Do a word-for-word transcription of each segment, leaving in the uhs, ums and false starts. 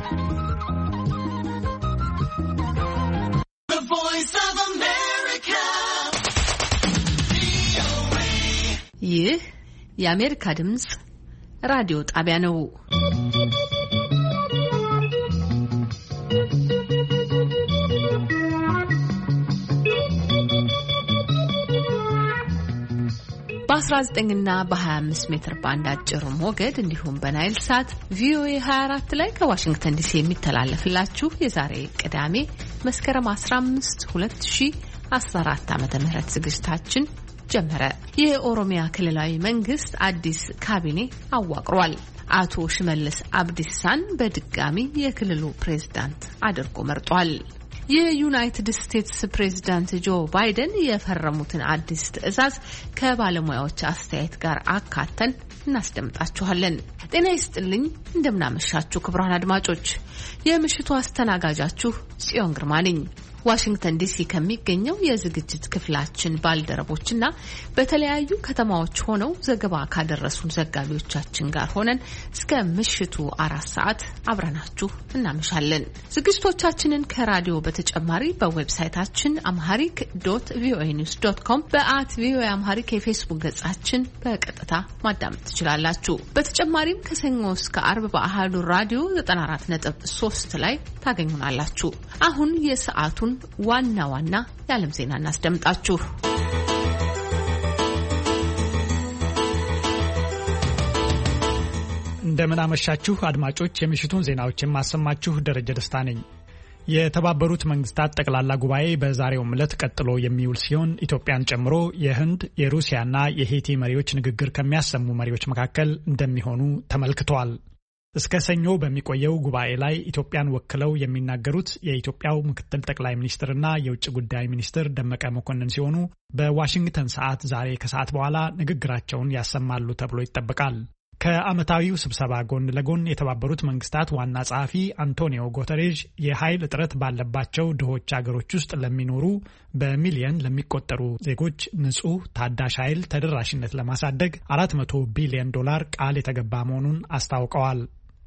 The Voice of America. ይህ የአሜሪካ ድምጽ ራዲዮ ጣቢያ ነው። በ19 እና በ25 ሜትር ባንድ አጭር ሞገድ እንዲሁም በናይል ሳት ቪኦኤ ሃያ አራት ላይ ከዋሽንግተን ዲሲ የሚተላለፍላችሁ የዛሬ ቅዳሜ መስከረም አስራ አምስት ሁለት ሺህ አስራ አራት ዓመተ ምህረት ዝግጅታችን ጀመረ። የኦሮሚያ ክልላዊ መንግስት አዲስ ካቢኔ አዋቅሯል። አቶ ሽመልስ አብዲሳን በድጋሚ የክልሉ ፕሬዝዳንት አድርጎ መርጧል። የዩናይትድ ስቴትስ ፕሬዝዳንት ጆ ባይደን የፈረሙትን አዲስ ትዕዛዝ ከባለሙያዎች አስተያየት ጋር አካተን እናስደምጣችኋለን። ጤና ይስጥልኝ፣ እንደምናመሻችሁ ክቡራን አድማጮች። የምሽቱ አስተናጋጃችሁ ጽዮን ግርማ ነኝ። ዋሽንግተን ዲሲ ከሚገኘው የዝግጅት ክፍላችን ባልደረቦችና በተለያዩ ከተማዎች ሆነው ዘገባ ካደረሱን ዘጋቢዎቻችን ጋር ሆነን እስከ ምሽቱ አራት ሰዓት አብረናችሁ እናመሻለን። ዝግጅቶቻችንን ከራዲዮ በተጨማሪ በዌብሳይታችን አምሃሪክ ዶት ቪኦኤ ኒውስ ዶት ኮም በአት ቪኦኤ አምሃሪክ የፌስቡክ ገጻችን በቀጥታ ማዳመጥ ትችላላችሁ። በተጨማሪም ከሰኞ እስከ አርብ በአሃዱ ራዲዮ ዘጠና አራት ነጥብ ሶስት ላይ ታገኙናላችሁ። አሁን የሰዓቱን ዋና ዋና የዓለም ዜና እናስደምጣችሁ። እንደምን አመሻችሁ አድማጮች። የምሽቱን ዜናዎችን ማሰማችሁ ደረጀ ደስታ ነኝ። የተባበሩት መንግስታት ጠቅላላ ጉባኤ በዛሬው ዕለት ቀጥሎ የሚውል ሲሆን ኢትዮጵያን ጨምሮ የህንድ፣ የሩሲያና የሄይቲ መሪዎች ንግግር ከሚያሰሙ መሪዎች መካከል እንደሚሆኑ ተመልክቷል። እስከ ሰኞ በሚቆየው ጉባኤ ላይ ኢትዮጵያን ወክለው የሚናገሩት የኢትዮጵያው ምክትል ጠቅላይ ሚኒስትርና የውጭ ጉዳይ ሚኒስትር ደመቀ መኮንን ሲሆኑ በዋሽንግተን ሰዓት ዛሬ ከሰዓት በኋላ ንግግራቸውን ያሰማሉ ተብሎ ይጠበቃል። ከዓመታዊው ስብሰባ ጎን ለጎን የተባበሩት መንግስታት ዋና ጸሐፊ አንቶኒዮ ጉተሬዥ የኃይል እጥረት ባለባቸው ድሆች አገሮች ውስጥ ለሚኖሩ በሚሊየን ለሚቆጠሩ ዜጎች ንጹህ ታዳሽ ኃይል ተደራሽነት ለማሳደግ አራት መቶ ቢሊዮን ዶላር ቃል የተገባ መሆኑን አስታውቀዋል።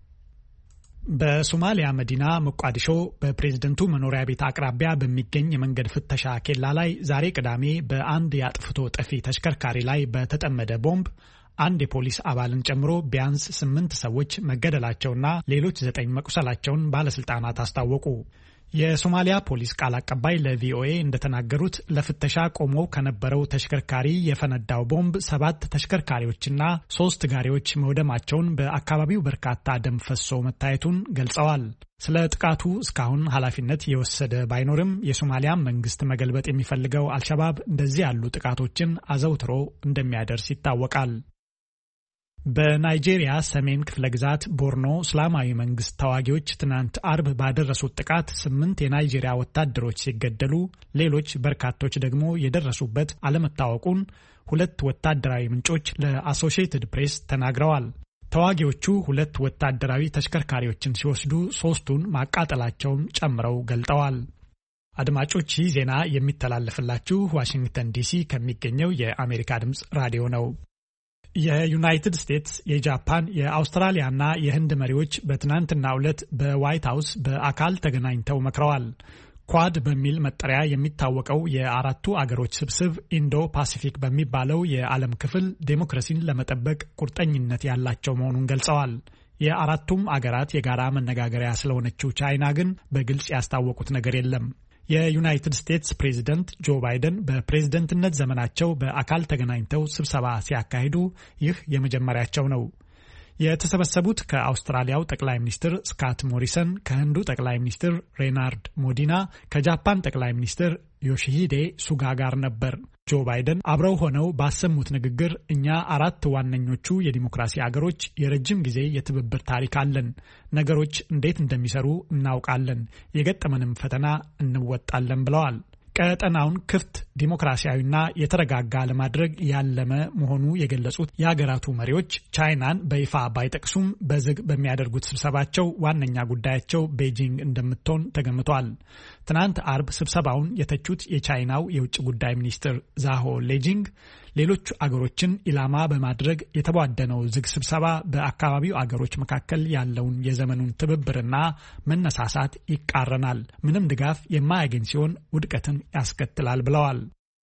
በሶማሊያ መዲና ሞቃዲሾ በፕሬዝደንቱ መኖሪያ ቤት አቅራቢያ በሚገኝ የመንገድ ፍተሻ ኬላ ላይ ዛሬ ቅዳሜ በአንድ የአጥፍቶ ጠፊ ተሽከርካሪ ላይ በተጠመደ ቦምብ አንድ የፖሊስ አባልን ጨምሮ ቢያንስ ስምንት ሰዎች መገደላቸውና ሌሎች ዘጠኝ መቁሰላቸውን ባለስልጣናት አስታወቁ። የሶማሊያ ፖሊስ ቃል አቀባይ ለቪኦኤ እንደተናገሩት ለፍተሻ ቆሞ ከነበረው ተሽከርካሪ የፈነዳው ቦምብ ሰባት ተሽከርካሪዎችና ሶስት ጋሪዎች መውደማቸውን፣ በአካባቢው በርካታ ደም ፈሶ መታየቱን ገልጸዋል። ስለ ጥቃቱ እስካሁን ኃላፊነት የወሰደ ባይኖርም የሶማሊያ መንግስት መገልበጥ የሚፈልገው አልሸባብ እንደዚህ ያሉ ጥቃቶችን አዘውትሮ እንደሚያደርስ ይታወቃል። በናይጄሪያ ሰሜን ክፍለ ግዛት ቦርኖ እስላማዊ መንግስት ተዋጊዎች ትናንት አርብ ባደረሱት ጥቃት ስምንት የናይጄሪያ ወታደሮች ሲገደሉ ሌሎች በርካቶች ደግሞ የደረሱበት አለመታወቁን ሁለት ወታደራዊ ምንጮች ለአሶሺየትድ ፕሬስ ተናግረዋል። ተዋጊዎቹ ሁለት ወታደራዊ ተሽከርካሪዎችን ሲወስዱ ሶስቱን ማቃጠላቸውን ጨምረው ገልጠዋል። አድማጮች፣ ይህ ዜና የሚተላለፍላችሁ ዋሽንግተን ዲሲ ከሚገኘው የአሜሪካ ድምጽ ራዲዮ ነው። የዩናይትድ ስቴትስ፣ የጃፓን፣ የአውስትራሊያና የህንድ መሪዎች በትናንትናው ዕለት በዋይት ሃውስ በአካል ተገናኝተው መክረዋል። ኳድ በሚል መጠሪያ የሚታወቀው የአራቱ አገሮች ስብስብ ኢንዶ ፓሲፊክ በሚባለው የዓለም ክፍል ዴሞክራሲን ለመጠበቅ ቁርጠኝነት ያላቸው መሆኑን ገልጸዋል። የአራቱም አገራት የጋራ መነጋገሪያ ስለሆነችው ቻይና ግን በግልጽ ያስታወቁት ነገር የለም። የዩናይትድ ስቴትስ ፕሬዝደንት ጆ ባይደን በፕሬዝደንትነት ዘመናቸው በአካል ተገናኝተው ስብሰባ ሲያካሂዱ ይህ የመጀመሪያቸው ነው። የተሰበሰቡት ከአውስትራሊያው ጠቅላይ ሚኒስትር ስካት ሞሪሰን፣ ከህንዱ ጠቅላይ ሚኒስትር ሬናርድ ሞዲና፣ ከጃፓን ጠቅላይ ሚኒስትር ዮሺሂዴ ሱጋ ጋር ነበር። ጆ ባይደን አብረው ሆነው ባሰሙት ንግግር እኛ አራት ዋነኞቹ የዲሞክራሲ አገሮች የረጅም ጊዜ የትብብር ታሪክ አለን፣ ነገሮች እንዴት እንደሚሰሩ እናውቃለን፣ የገጠመንም ፈተና እንወጣለን ብለዋል። ቀጠናውን ክፍት ዲሞክራሲያዊና የተረጋጋ ለማድረግ ያለመ መሆኑ የገለጹት የሀገራቱ መሪዎች ቻይናን በይፋ ባይጠቅሱም በዝግ በሚያደርጉት ስብሰባቸው ዋነኛ ጉዳያቸው ቤጂንግ እንደምትሆን ተገምቷል። ትናንት አርብ ስብሰባውን የተቹት የቻይናው የውጭ ጉዳይ ሚኒስትር ዛሆ ሌጂንግ ሌሎች አገሮችን ኢላማ በማድረግ የተቧደነው ዝግ ስብሰባ በአካባቢው አገሮች መካከል ያለውን የዘመኑን ትብብርና መነሳሳት ይቃረናል፣ ምንም ድጋፍ የማያገኝ ሲሆን ውድቀትን ያስከትላል ብለዋል።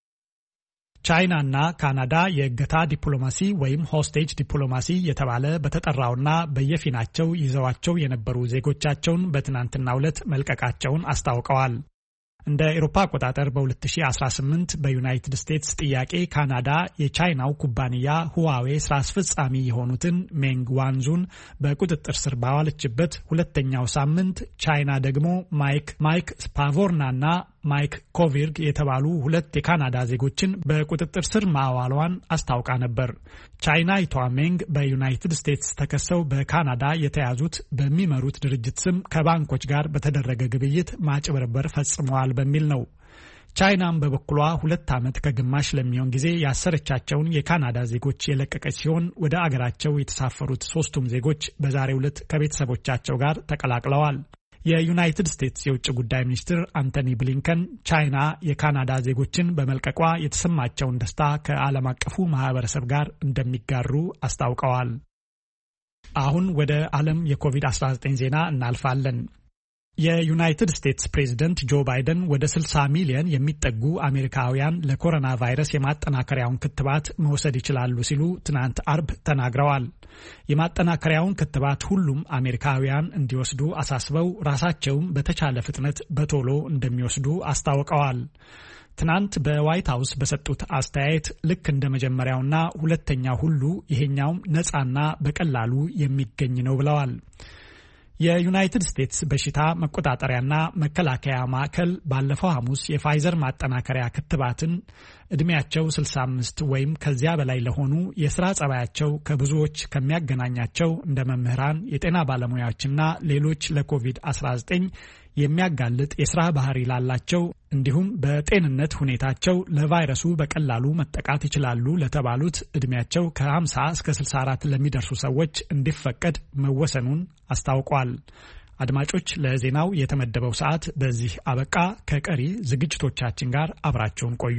ቻይናና ካናዳ የእገታ ዲፕሎማሲ ወይም ሆስቴጅ ዲፕሎማሲ የተባለ በተጠራውና በየፊናቸው ይዘዋቸው የነበሩ ዜጎቻቸውን በትናንትናው ዕለት መልቀቃቸውን አስታውቀዋል። እንደ አውሮፓ አቆጣጠር በ2018 በዩናይትድ ስቴትስ ጥያቄ ካናዳ የቻይናው ኩባንያ ሁዋዌ ስራ አስፈጻሚ የሆኑትን ሜንግ ዋንዙን በቁጥጥር ስር ባዋለችበት ሁለተኛው ሳምንት ቻይና ደግሞ ማይክ ማይክ ስፓቮርናና ማይክ ኮቪርግ የተባሉ ሁለት የካናዳ ዜጎችን በቁጥጥር ስር ማዋሏን አስታውቃ ነበር። ቻይናዊቷ ሜንግ በዩናይትድ ስቴትስ ተከሰው በካናዳ የተያዙት በሚመሩት ድርጅት ስም ከባንኮች ጋር በተደረገ ግብይት ማጭበርበር ፈጽመዋል በሚል ነው። ቻይናም በበኩሏ ሁለት ዓመት ከግማሽ ለሚሆን ጊዜ ያሰረቻቸውን የካናዳ ዜጎች የለቀቀች ሲሆን ወደ አገራቸው የተሳፈሩት ሶስቱም ዜጎች በዛሬው ዕለት ከቤተሰቦቻቸው ጋር ተቀላቅለዋል። የዩናይትድ ስቴትስ የውጭ ጉዳይ ሚኒስትር አንቶኒ ብሊንከን ቻይና የካናዳ ዜጎችን በመልቀቋ የተሰማቸውን ደስታ ከዓለም አቀፉ ማህበረሰብ ጋር እንደሚጋሩ አስታውቀዋል። አሁን ወደ ዓለም የኮቪድ አስራ ዘጠኝ ዜና እናልፋለን። የዩናይትድ ስቴትስ ፕሬዝደንት ጆ ባይደን ወደ ስልሳ ሚሊዮን የሚጠጉ አሜሪካውያን ለኮሮና ቫይረስ የማጠናከሪያውን ክትባት መውሰድ ይችላሉ ሲሉ ትናንት አርብ ተናግረዋል። የማጠናከሪያውን ክትባት ሁሉም አሜሪካውያን እንዲወስዱ አሳስበው ራሳቸውም በተቻለ ፍጥነት በቶሎ እንደሚወስዱ አስታውቀዋል። ትናንት በዋይት ሃውስ በሰጡት አስተያየት ልክ እንደ መጀመሪያውና ሁለተኛው ሁሉ ይሄኛውም ነፃና በቀላሉ የሚገኝ ነው ብለዋል። የዩናይትድ ስቴትስ በሽታ መቆጣጠሪያና መከላከያ ማዕከል ባለፈው ሐሙስ የፋይዘር ማጠናከሪያ ክትባትን እድሜያቸው ስልሳ አምስት ወይም ከዚያ በላይ ለሆኑ የሥራ ጸባያቸው ከብዙዎች ከሚያገናኛቸው እንደ መምህራን፣ የጤና ባለሙያዎችና ሌሎች ለኮቪድ አስራ ዘጠኝ የሚያጋልጥ የሥራ ባህሪ ላላቸው እንዲሁም በጤንነት ሁኔታቸው ለቫይረሱ በቀላሉ መጠቃት ይችላሉ ለተባሉት እድሜያቸው ከሀምሳ እስከ ስልሳ አራት ለሚደርሱ ሰዎች እንዲፈቀድ መወሰኑን አስታውቋል። አድማጮች፣ ለዜናው የተመደበው ሰዓት በዚህ አበቃ። ከቀሪ ዝግጅቶቻችን ጋር አብራችሁን ቆዩ።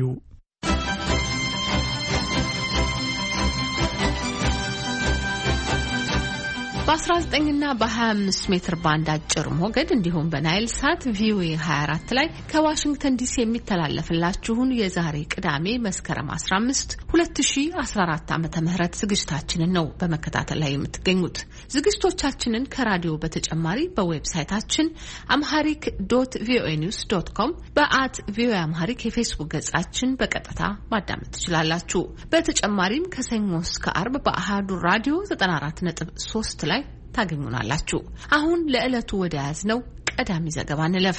በአስራ ዘጠኝ እና በሀያ አምስት ሜትር ባንድ አጭር ሞገድ እንዲሁም በናይል ሳት ቪኦኤ ሀያ አራት ላይ ከዋሽንግተን ዲሲ የሚተላለፍላችሁን የዛሬ ቅዳሜ መስከረም አስራ አምስት ሁለት ሺህ አስራ አራት ዓመተ ምህረት ዝግጅታችንን ነው በመከታተል ላይ የምትገኙት። ዝግጅቶቻችንን ከራዲዮ በተጨማሪ በዌብሳይታችን አምሃሪክ ዶት ቪኦኤ ኒውስ ዶት ኮም በአት ቪኦኤ አምሃሪክ የፌስቡክ ገጻችን በቀጥታ ማዳመጥ ትችላላችሁ። በተጨማሪም ከሰኞ እስከ አርብ በአሃዱ ራዲዮ ዘጠና አራት ነጥብ ሶስት ላይ ታገኙናላችሁ። አሁን ለዕለቱ ወደ ያዝነው ቀዳሚ ዘገባ እንለፍ።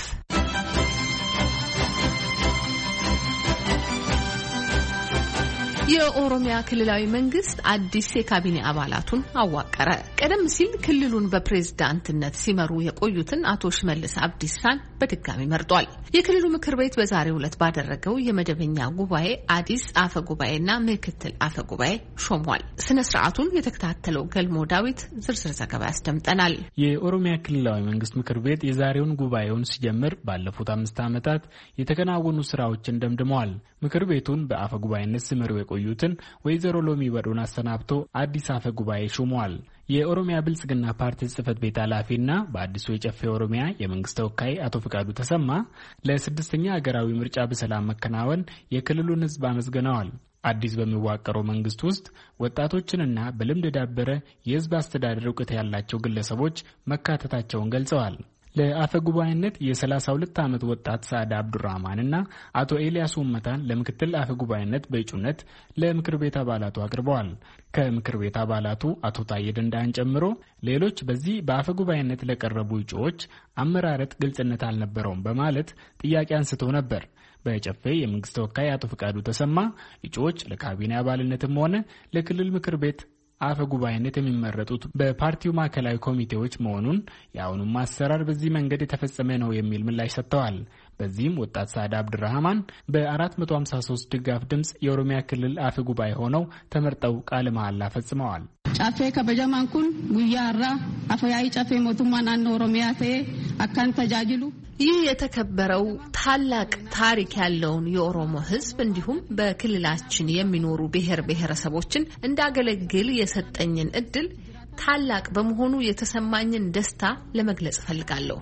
የኦሮሚያ ክልላዊ መንግስት አዲስ የካቢኔ አባላቱን አዋቀረ። ቀደም ሲል ክልሉን በፕሬዝዳንትነት ሲመሩ የቆዩትን አቶ ሽመልስ አብዲሳን በድጋሚ መርጧል። የክልሉ ምክር ቤት በዛሬው ዕለት ባደረገው የመደበኛ ጉባኤ አዲስ አፈ ጉባኤና ምክትል አፈ ጉባኤ ሾሟል። ስነ ስርዓቱን የተከታተለው ገልሞ ዳዊት ዝርዝር ዘገባ ያስደምጠናል። የኦሮሚያ ክልላዊ መንግስት ምክር ቤት የዛሬውን ጉባኤውን ሲጀምር ባለፉት አምስት ዓመታት የተከናወኑ ስራዎችን ደምድመዋል። ምክር ቤቱን በአፈ ጉባኤነት ሲመሩ የቆዩትን ወይዘሮ ሎሚ በዶን አሰናብቶ አዲስ አፈ ጉባኤ ሾሟል። የኦሮሚያ ብልጽግና ፓርቲ ጽህፈት ቤት ኃላፊና በአዲሱ የጨፌ ኦሮሚያ የመንግስት ተወካይ አቶ ፍቃዱ ተሰማ ለስድስተኛ ሀገራዊ ምርጫ በሰላም መከናወን የክልሉን ህዝብ አመስግነዋል። አዲስ በሚዋቀረው መንግስት ውስጥ ወጣቶችንና በልምድ ዳበረ የህዝብ አስተዳደር እውቀት ያላቸው ግለሰቦች መካተታቸውን ገልጸዋል። ለአፈ ጉባኤነት የሰላሳ ሁለት ዓመት ወጣት ሳዳ አብዱራህማንና አቶ ኤልያስ ወመታን ለምክትል አፈ ጉባኤነት በእጩነት ለምክር ቤት አባላቱ አቅርበዋል። ከምክር ቤት አባላቱ አቶ ታዬ ደንዳን ጨምሮ ሌሎች በዚህ በአፈ ጉባኤነት ለቀረቡ እጩዎች አመራረጥ ግልጽነት አልነበረውም በማለት ጥያቄ አንስተው ነበር። በጨፌ የመንግስት ተወካይ አቶ ፍቃዱ ተሰማ እጩዎች ለካቢኔ አባልነትም ሆነ ለክልል ምክር ቤት አፈ ጉባኤነት የሚመረጡት በፓርቲው ማዕከላዊ ኮሚቴዎች መሆኑን የአሁኑም አሰራር በዚህ መንገድ የተፈጸመ ነው የሚል ምላሽ ሰጥተዋል። በዚህም ወጣት ሳዳ አብዱራህማን በአራት መቶ ሃምሳ ሶስት ድጋፍ ድምጽ የኦሮሚያ ክልል አፈ ጉባኤ ሆነው ተመርጠው ቃለ መሐላ ፈጽመዋል። ጫፌ ከበጀማን ኩን ጉያራ አፈያይ ጫፌ ሞቱማ ናኖ ኦሮሚያ ተ አካን ተጃጅሉ ይህ የተከበረው ታላቅ ታሪክ ያለውን የኦሮሞ ሕዝብ እንዲሁም በክልላችን የሚኖሩ ብሔር ብሔረሰቦችን እንዳገለግል የሰጠኝን እድል ታላቅ በመሆኑ የተሰማኝን ደስታ ለመግለጽ ፈልጋለሁ።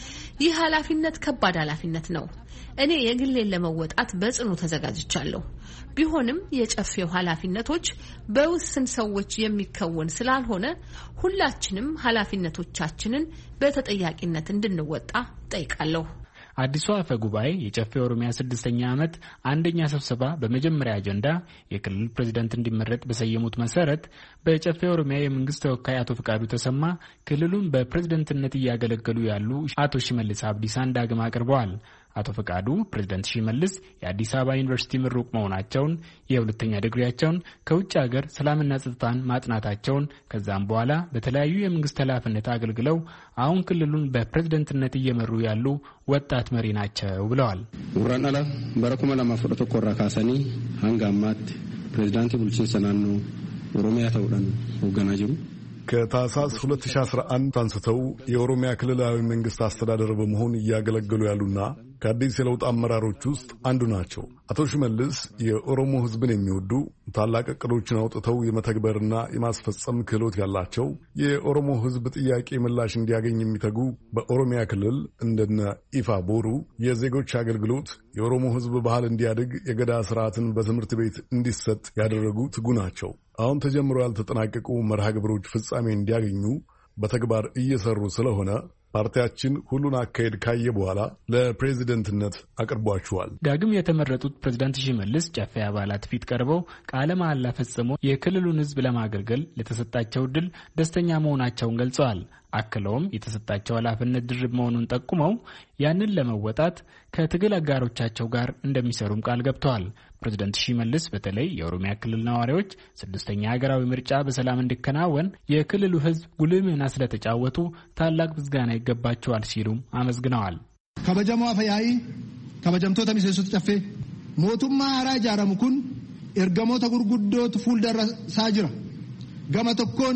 ይህ ኃላፊነት ከባድ ኃላፊነት ነው። እኔ የግሌን ለመወጣት በጽኑ ተዘጋጅቻለሁ። ቢሆንም የጨፌው ኃላፊነቶች በውስን ሰዎች የሚከወን ስላልሆነ ሁላችንም ኃላፊነቶቻችንን በተጠያቂነት እንድንወጣ ጠይቃለሁ። አዲሱ አፈ ጉባኤ የጨፌ ኦሮሚያ ስድስተኛ ዓመት አንደኛ ስብሰባ በመጀመሪያ አጀንዳ የክልል ፕሬዝዳንት እንዲመረጥ በሰየሙት መሰረት በጨፌ ኦሮሚያ የመንግስት ተወካይ አቶ ፍቃዱ ተሰማ ክልሉን በፕሬዝዳንትነት እያገለገሉ ያሉ አቶ ሽመልስ አብዲሳን ዳግም አቅርበዋል። አቶ ፍቃዱ ፕሬዝዳንት ሽመልስ የአዲስ አበባ ዩኒቨርሲቲ ምሩቅ መሆናቸውን፣ የሁለተኛ ዲግሪያቸውን ከውጭ ሀገር ሰላምና ጸጥታን ማጥናታቸውን ከዛም በኋላ በተለያዩ የመንግስት ኃላፊነት አገልግለው አሁን ክልሉን በፕሬዝዳንትነት እየመሩ ያሉ ወጣት መሪ ናቸው ብለዋል። ወራናላ በረኩማ ለማፈረቶ ኮራካሰኒ አንጋማት ፕሬዝዳንት ቡልቺንሳ ናኖ ኦሮሚያ ተውዳን ወገናጅሩ ከታህሳስ ሁለት ሺህ አስራ አንድ አንስተው የኦሮሚያ ክልላዊ መንግስት አስተዳደር በመሆን እያገለገሉ ያሉና ከአዲስ የለውጥ አመራሮች ውስጥ አንዱ ናቸው። አቶ ሽመልስ የኦሮሞ ሕዝብን የሚወዱ ታላቅ እቅዶችን አውጥተው የመተግበርና የማስፈጸም ክህሎት ያላቸው፣ የኦሮሞ ሕዝብ ጥያቄ ምላሽ እንዲያገኝ የሚተጉ፣ በኦሮሚያ ክልል እንደነ ኢፋ ቦሩ የዜጎች አገልግሎት፣ የኦሮሞ ሕዝብ ባህል እንዲያድግ የገዳ ስርዓትን በትምህርት ቤት እንዲሰጥ ያደረጉ ትጉ ናቸው። አሁን ተጀምሮ ያልተጠናቀቁ መርሃ ግብሮች ፍጻሜ እንዲያገኙ በተግባር እየሰሩ ስለሆነ ፓርቲያችን ሁሉን አካሄድ ካየ በኋላ ለፕሬዚደንትነት አቅርቧቸዋል። ዳግም የተመረጡት ፕሬዝዳንት ሽመልስ ጨፌ አባላት ፊት ቀርበው ቃለ መሃላ ፈጽመው የክልሉን ሕዝብ ለማገልገል ለተሰጣቸው ድል ደስተኛ መሆናቸውን ገልጸዋል። አክለውም የተሰጣቸው ኃላፊነት ድርብ መሆኑን ጠቁመው ያንን ለመወጣት ከትግል አጋሮቻቸው ጋር እንደሚሰሩም ቃል ገብተዋል። ፕሬዝዳንት ሽመልስ በተለይ የኦሮሚያ ክልል ነዋሪዎች ስድስተኛ ሀገራዊ ምርጫ በሰላም እንዲከናወን የክልሉ ሕዝብ ጉልህ ሚና ስለተጫወቱ ታላቅ ምስጋና ይገባቸዋል ሲሉም አመስግነዋል። ከበጀሞ አፈያይ ከበጀምቶታ ሚሰሱት ጨፌ ሞቱማ አራ ጃራሙኩን ኤርገሞታ ጉርጉዶት ፉልደራ ሳጅራ ገመተኮን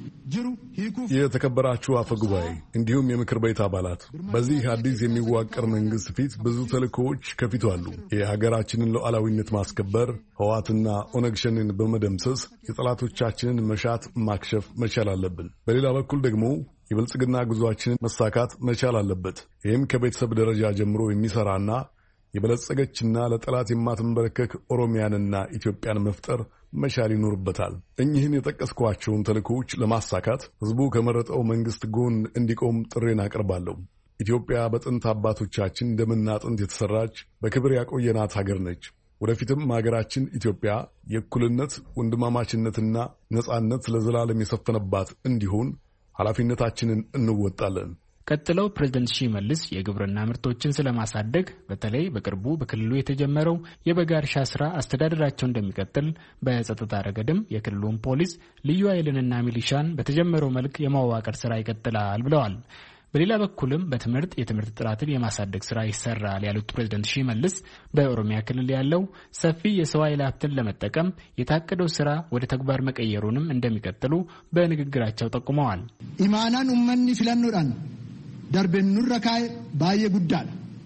የተከበራችሁ አፈ ጉባኤ እንዲሁም የምክር ቤት አባላት በዚህ አዲስ የሚዋቀር መንግስት ፊት ብዙ ተልእኮዎች ከፊቱ አሉ። የሀገራችንን ሉዓላዊነት ማስከበር፣ ህወሓትና ኦነግ ሸኔን በመደምሰስ የጠላቶቻችንን መሻት ማክሸፍ መቻል አለብን። በሌላ በኩል ደግሞ የብልጽግና ጉዟችንን መሳካት መቻል አለበት። ይህም ከቤተሰብ ደረጃ ጀምሮ የሚሰራና የበለጸገችና ለጠላት የማትንበረከክ ኦሮሚያንና ኢትዮጵያን መፍጠር መቻል ይኖርበታል። እኚህን የጠቀስኳቸውን ተልእኮዎች ለማሳካት ህዝቡ ከመረጠው መንግስት ጎን እንዲቆም ጥሬን አቀርባለሁ። ኢትዮጵያ በጥንት አባቶቻችን ደምና አጥንት የተሰራች በክብር ያቆየናት ሀገር ነች። ወደፊትም ሀገራችን ኢትዮጵያ የእኩልነት ወንድማማችነትና ነጻነት ለዘላለም የሰፈነባት እንዲሆን ኃላፊነታችንን እንወጣለን። ቀጥለው ፕሬዝዳንት ሽመልስ የግብርና ምርቶችን ስለማሳደግ በተለይ በቅርቡ በክልሉ የተጀመረው የበጋ እርሻ ስራ አስተዳደራቸው እንደሚቀጥል፣ በጸጥታ ረገድም የክልሉን ፖሊስ፣ ልዩ ኃይልንና ሚሊሻን በተጀመረው መልክ የማዋቀር ስራ ይቀጥላል ብለዋል። በሌላ በኩልም በትምህርት የትምህርት ጥራትን የማሳደግ ስራ ይሰራል ያሉት ፕሬዝዳንት ሽመልስ በኦሮሚያ ክልል ያለው ሰፊ የሰው ኃይል ሀብትን ለመጠቀም የታቀደው ስራ ወደ ተግባር መቀየሩንም እንደሚቀጥሉ በንግግራቸው ጠቁመዋል። ኢማናን ኡመኒ ፍለኑዳን ደርቤን ኑረካይ ባየ ጉዳል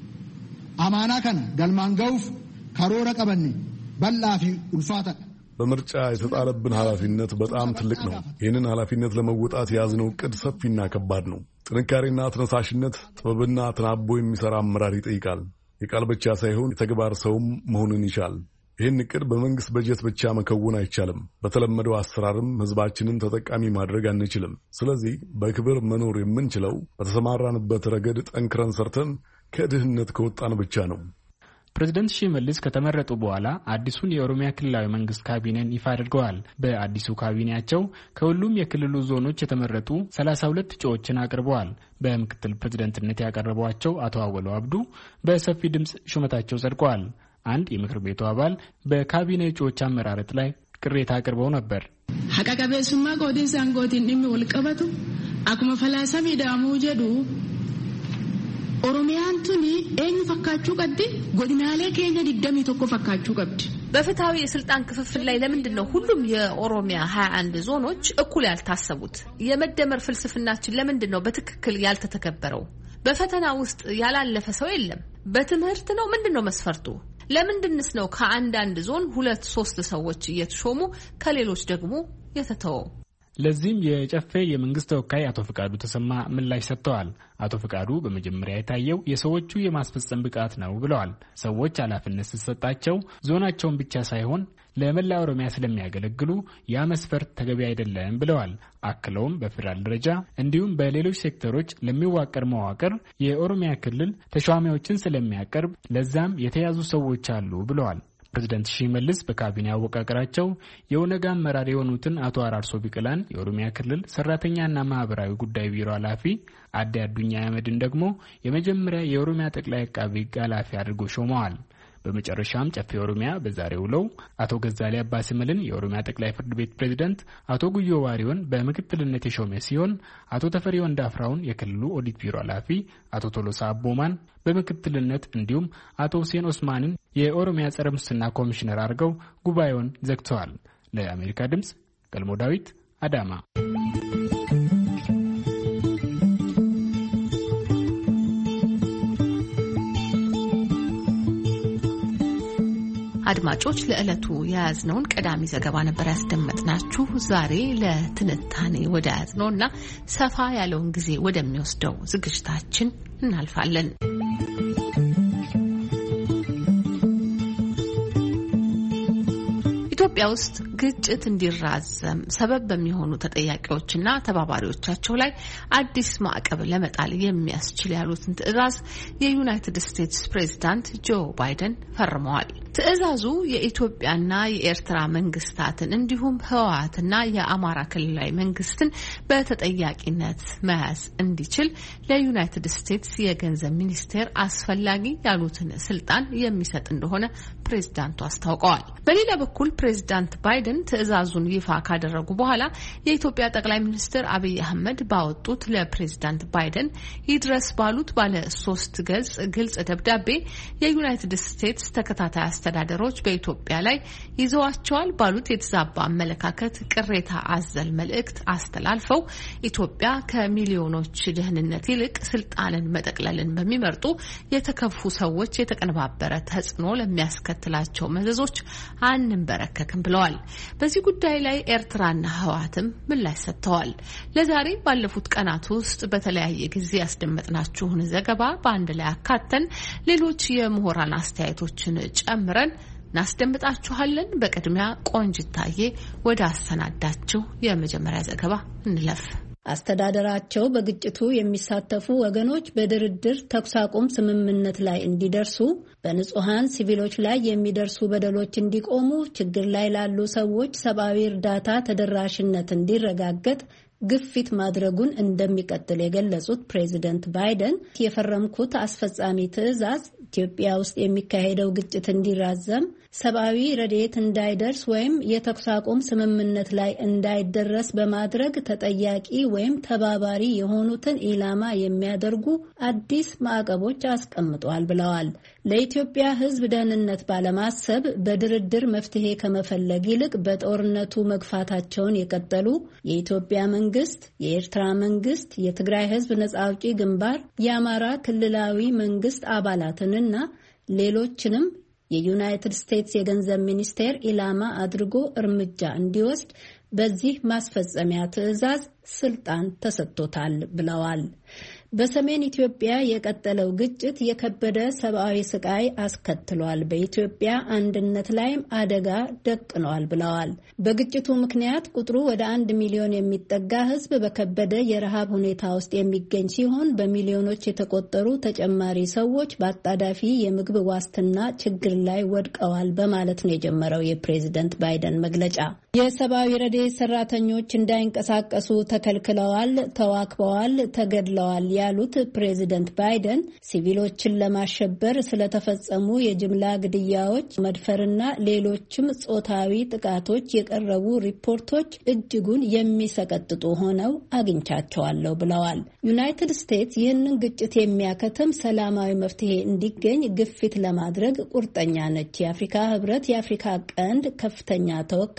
አማና ከነ ገልማንገውፍ ካሮራ ቀበኒ በላፊ ኡልፋታ በምርጫ የተጣለብን ኃላፊነት በጣም ትልቅ ነው። ይህንን ኃላፊነት ለመወጣት የያዝነው ዕቅድ ሰፊና ከባድ ነው። ጥንካሬና ተነሳሽነት፣ ጥበብና ተናቦ የሚሰራ አመራር ይጠይቃል። የቃል ብቻ ሳይሆን የተግባር ሰውም መሆንን ይሻል። ይህን ዕቅድ በመንግስት በጀት ብቻ መከወን አይቻልም። በተለመደው አሰራርም ህዝባችንን ተጠቃሚ ማድረግ አንችልም። ስለዚህ በክብር መኖር የምንችለው በተሰማራንበት ረገድ ጠንክረን ሰርተን ከድህነት ከወጣን ብቻ ነው። ፕሬዝዳንት ሽመልስ ከተመረጡ በኋላ አዲሱን የኦሮሚያ ክልላዊ መንግስት ካቢኔን ይፋ አድርገዋል። በአዲሱ ካቢኔያቸው ከሁሉም የክልሉ ዞኖች የተመረጡ ሰላሳ ሁለት እጩዎችን አቅርበዋል። በምክትል ፕሬዝዳንትነት ያቀረቧቸው አቶ አወሎ አብዱ በሰፊ ድምጽ ሹመታቸው ጸድቀዋል። አንድ የምክር ቤቱ አባል በካቢኔ እጩዎች አመራረጥ ላይ ቅሬታ አቅርበው ነበር። ሐቀቀበሱማ ጎዲን ሳንጎቲን ዲም ወልቀበቱ አኩመ ፈላሰሚ ዳሙ ጀዱ ኦሮሚያን ቱኒ ኤኝ ፈካቹ ቀዲ ጎዲናሌ ኬኛ ዲደሚ ተኮ ፈካቹ ቀዲ በፍትሃዊ የስልጣን ክፍፍል ላይ ለምንድን ነው ሁሉም የኦሮሚያ ሀያ አንድ ዞኖች እኩል ያልታሰቡት? የመደመር ፍልስፍናችን ለምንድን ነው በትክክል ያልተተከበረው? በፈተና ውስጥ ያላለፈ ሰው የለም። በትምህርት ነው ምንድነው መስፈርቱ? ለምንድንስ ነው ከአንዳንድ ዞን ሁለት ሶስት ሰዎች እየተሾሙ ከሌሎች ደግሞ የተተወው? ለዚህም የጨፌ የመንግስት ተወካይ አቶ ፍቃዱ ተሰማ ምላሽ ሰጥተዋል። አቶ ፍቃዱ በመጀመሪያ የታየው የሰዎቹ የማስፈጸም ብቃት ነው ብለዋል። ሰዎች ኃላፊነት ሲሰጣቸው ዞናቸውን ብቻ ሳይሆን ለመላ ኦሮሚያ ስለሚያገለግሉ ያ መስፈርት ተገቢ አይደለም ብለዋል። አክለውም በፌደራል ደረጃ እንዲሁም በሌሎች ሴክተሮች ለሚዋቀር መዋቅር የኦሮሚያ ክልል ተሿሚዎችን ስለሚያቀርብ ለዛም የተያዙ ሰዎች አሉ ብለዋል። ፕሬዝዳንት ሽመልስ በካቢኔ አወቃቀራቸው የኦነግ አመራር የሆኑትን አቶ አራርሶ ቢቅላን የኦሮሚያ ክልል ሰራተኛና ማህበራዊ ጉዳይ ቢሮ ኃላፊ፣ አዲ አዱኛ አህመድን ደግሞ የመጀመሪያ የኦሮሚያ ጠቅላይ አቃቤ ሕግ ኃላፊ አድርጎ ሾመዋል። በመጨረሻም ጨፌ ኦሮሚያ በዛሬው ውለው አቶ ገዛሌ አባሲመልን የኦሮሚያ ጠቅላይ ፍርድ ቤት ፕሬዝዳንት፣ አቶ ጉዮ ዋሪዮን በምክትልነት የሾመ ሲሆን አቶ ተፈሪ ወንዳፍራውን የክልሉ ኦዲት ቢሮ ኃላፊ፣ አቶ ቶሎሳ አቦማን በምክትልነት እንዲሁም አቶ ሁሴን ኦስማንን የኦሮሚያ ጸረ ሙስና ኮሚሽነር አድርገው ጉባኤውን ዘግተዋል። ለአሜሪካ ድምጽ ገልሞ ዳዊት አዳማ። አድማጮች ለዕለቱ የያዝነውን ቀዳሚ ዘገባ ነበር ያስደመጥናችሁ። ዛሬ ለትንታኔ ወደ ያዝነውና ሰፋ ያለውን ጊዜ ወደሚወስደው ዝግጅታችን እናልፋለን። ኢትዮጵያ ውስጥ ግጭት እንዲራዘም ሰበብ በሚሆኑ ተጠያቂዎችና ተባባሪዎቻቸው ላይ አዲስ ማዕቀብ ለመጣል የሚያስችል ያሉትን ትዕዛዝ የዩናይትድ ስቴትስ ፕሬዝዳንት ጆ ባይደን ፈርመዋል። ትዕዛዙ የኢትዮጵያና የኤርትራ መንግስታትን እንዲሁም ህወሓትና የአማራ ክልላዊ መንግስትን በተጠያቂነት መያዝ እንዲችል ለዩናይትድ ስቴትስ የገንዘብ ሚኒስቴር አስፈላጊ ያሉትን ስልጣን የሚሰጥ እንደሆነ ፕሬዝዳንቱ አስታውቀዋል። በሌላ በኩል ፕሬዝዳንት ባይደን ትዕዛዙን ይፋ ካደረጉ በኋላ የኢትዮጵያ ጠቅላይ ሚኒስትር አብይ አህመድ ባወጡት ለፕሬዝዳንት ባይደን ይድረስ ባሉት ባለ ሶስት ገጽ ግልጽ ደብዳቤ የዩናይትድ ስቴትስ ተከታታይ አስተዳደሮች በኢትዮጵያ ላይ ይዘዋቸዋል ባሉት የተዛባ አመለካከት ቅሬታ አዘል መልእክት አስተላልፈው ኢትዮጵያ ከሚሊዮኖች ደህንነት ይልቅ ስልጣንን መጠቅለልን በሚመርጡ የተከፉ ሰዎች የተቀነባበረ ተጽዕኖ ለሚያስከትላቸው መዘዞች አንንበረከክም ብለዋል። በዚህ ጉዳይ ላይ ኤርትራና ህወሓትም ምላሽ ሰጥተዋል። ለዛሬ ባለፉት ቀናት ውስጥ በተለያየ ጊዜ ያስደመጥናችሁን ዘገባ በአንድ ላይ አካተን ሌሎች የምሁራን አስተያየቶችን ጨምረን እናስደምጣችኋለን። በቅድሚያ ቆንጅታዬ ወደ አሰናዳችሁ የመጀመሪያ ዘገባ እንለፍ። አስተዳደራቸው በግጭቱ የሚሳተፉ ወገኖች በድርድር ተኩስ አቁም ስምምነት ላይ እንዲደርሱ፣ በንጹሃን ሲቪሎች ላይ የሚደርሱ በደሎች እንዲቆሙ፣ ችግር ላይ ላሉ ሰዎች ሰብአዊ እርዳታ ተደራሽነት እንዲረጋገጥ ግፊት ማድረጉን እንደሚቀጥል የገለጹት ፕሬዚደንት ባይደን የፈረምኩት አስፈጻሚ ትዕዛዝ ኢትዮጵያ ውስጥ የሚካሄደው ግጭት እንዲራዘም፣ ሰብአዊ ረድኤት እንዳይደርስ ወይም የተኩስ አቁም ስምምነት ላይ እንዳይደረስ በማድረግ ተጠያቂ ወይም ተባባሪ የሆኑትን ኢላማ የሚያደርጉ አዲስ ማዕቀቦች አስቀምጧል ብለዋል። ለኢትዮጵያ ሕዝብ ደህንነት ባለማሰብ በድርድር መፍትሄ ከመፈለግ ይልቅ በጦርነቱ መግፋታቸውን የቀጠሉ የኢትዮጵያ መንግስት፣ የኤርትራ መንግስት፣ የትግራይ ሕዝብ ነጻ አውጪ ግንባር፣ የአማራ ክልላዊ መንግስት አባላትንና ሌሎችንም የዩናይትድ ስቴትስ የገንዘብ ሚኒስቴር ኢላማ አድርጎ እርምጃ እንዲወስድ በዚህ ማስፈጸሚያ ትዕዛዝ ስልጣን ተሰጥቶታል ብለዋል። በሰሜን ኢትዮጵያ የቀጠለው ግጭት የከበደ ሰብአዊ ስቃይ አስከትሏል፣ በኢትዮጵያ አንድነት ላይም አደጋ ደቅኗል ብለዋል። በግጭቱ ምክንያት ቁጥሩ ወደ አንድ ሚሊዮን የሚጠጋ ህዝብ በከበደ የረሃብ ሁኔታ ውስጥ የሚገኝ ሲሆን በሚሊዮኖች የተቆጠሩ ተጨማሪ ሰዎች በአጣዳፊ የምግብ ዋስትና ችግር ላይ ወድቀዋል በማለት ነው የጀመረው የፕሬዝደንት ባይደን መግለጫ። የሰብአዊ ረድኤት ሰራተኞች እንዳይንቀሳቀሱ ተከልክለዋል፣ ተዋክበዋል፣ ተገድለዋል ያሉት ፕሬዚደንት ባይደን ሲቪሎችን ለማሸበር ስለተፈጸሙ የጅምላ ግድያዎች፣ መድፈርና ሌሎችም ጾታዊ ጥቃቶች የቀረቡ ሪፖርቶች እጅጉን የሚሰቀጥጡ ሆነው አግኝቻቸዋለሁ ብለዋል። ዩናይትድ ስቴትስ ይህንን ግጭት የሚያከትም ሰላማዊ መፍትሄ እንዲገኝ ግፊት ለማድረግ ቁርጠኛ ነች። የአፍሪካ ህብረት የአፍሪካ ቀንድ ከፍተኛ ተወካዩ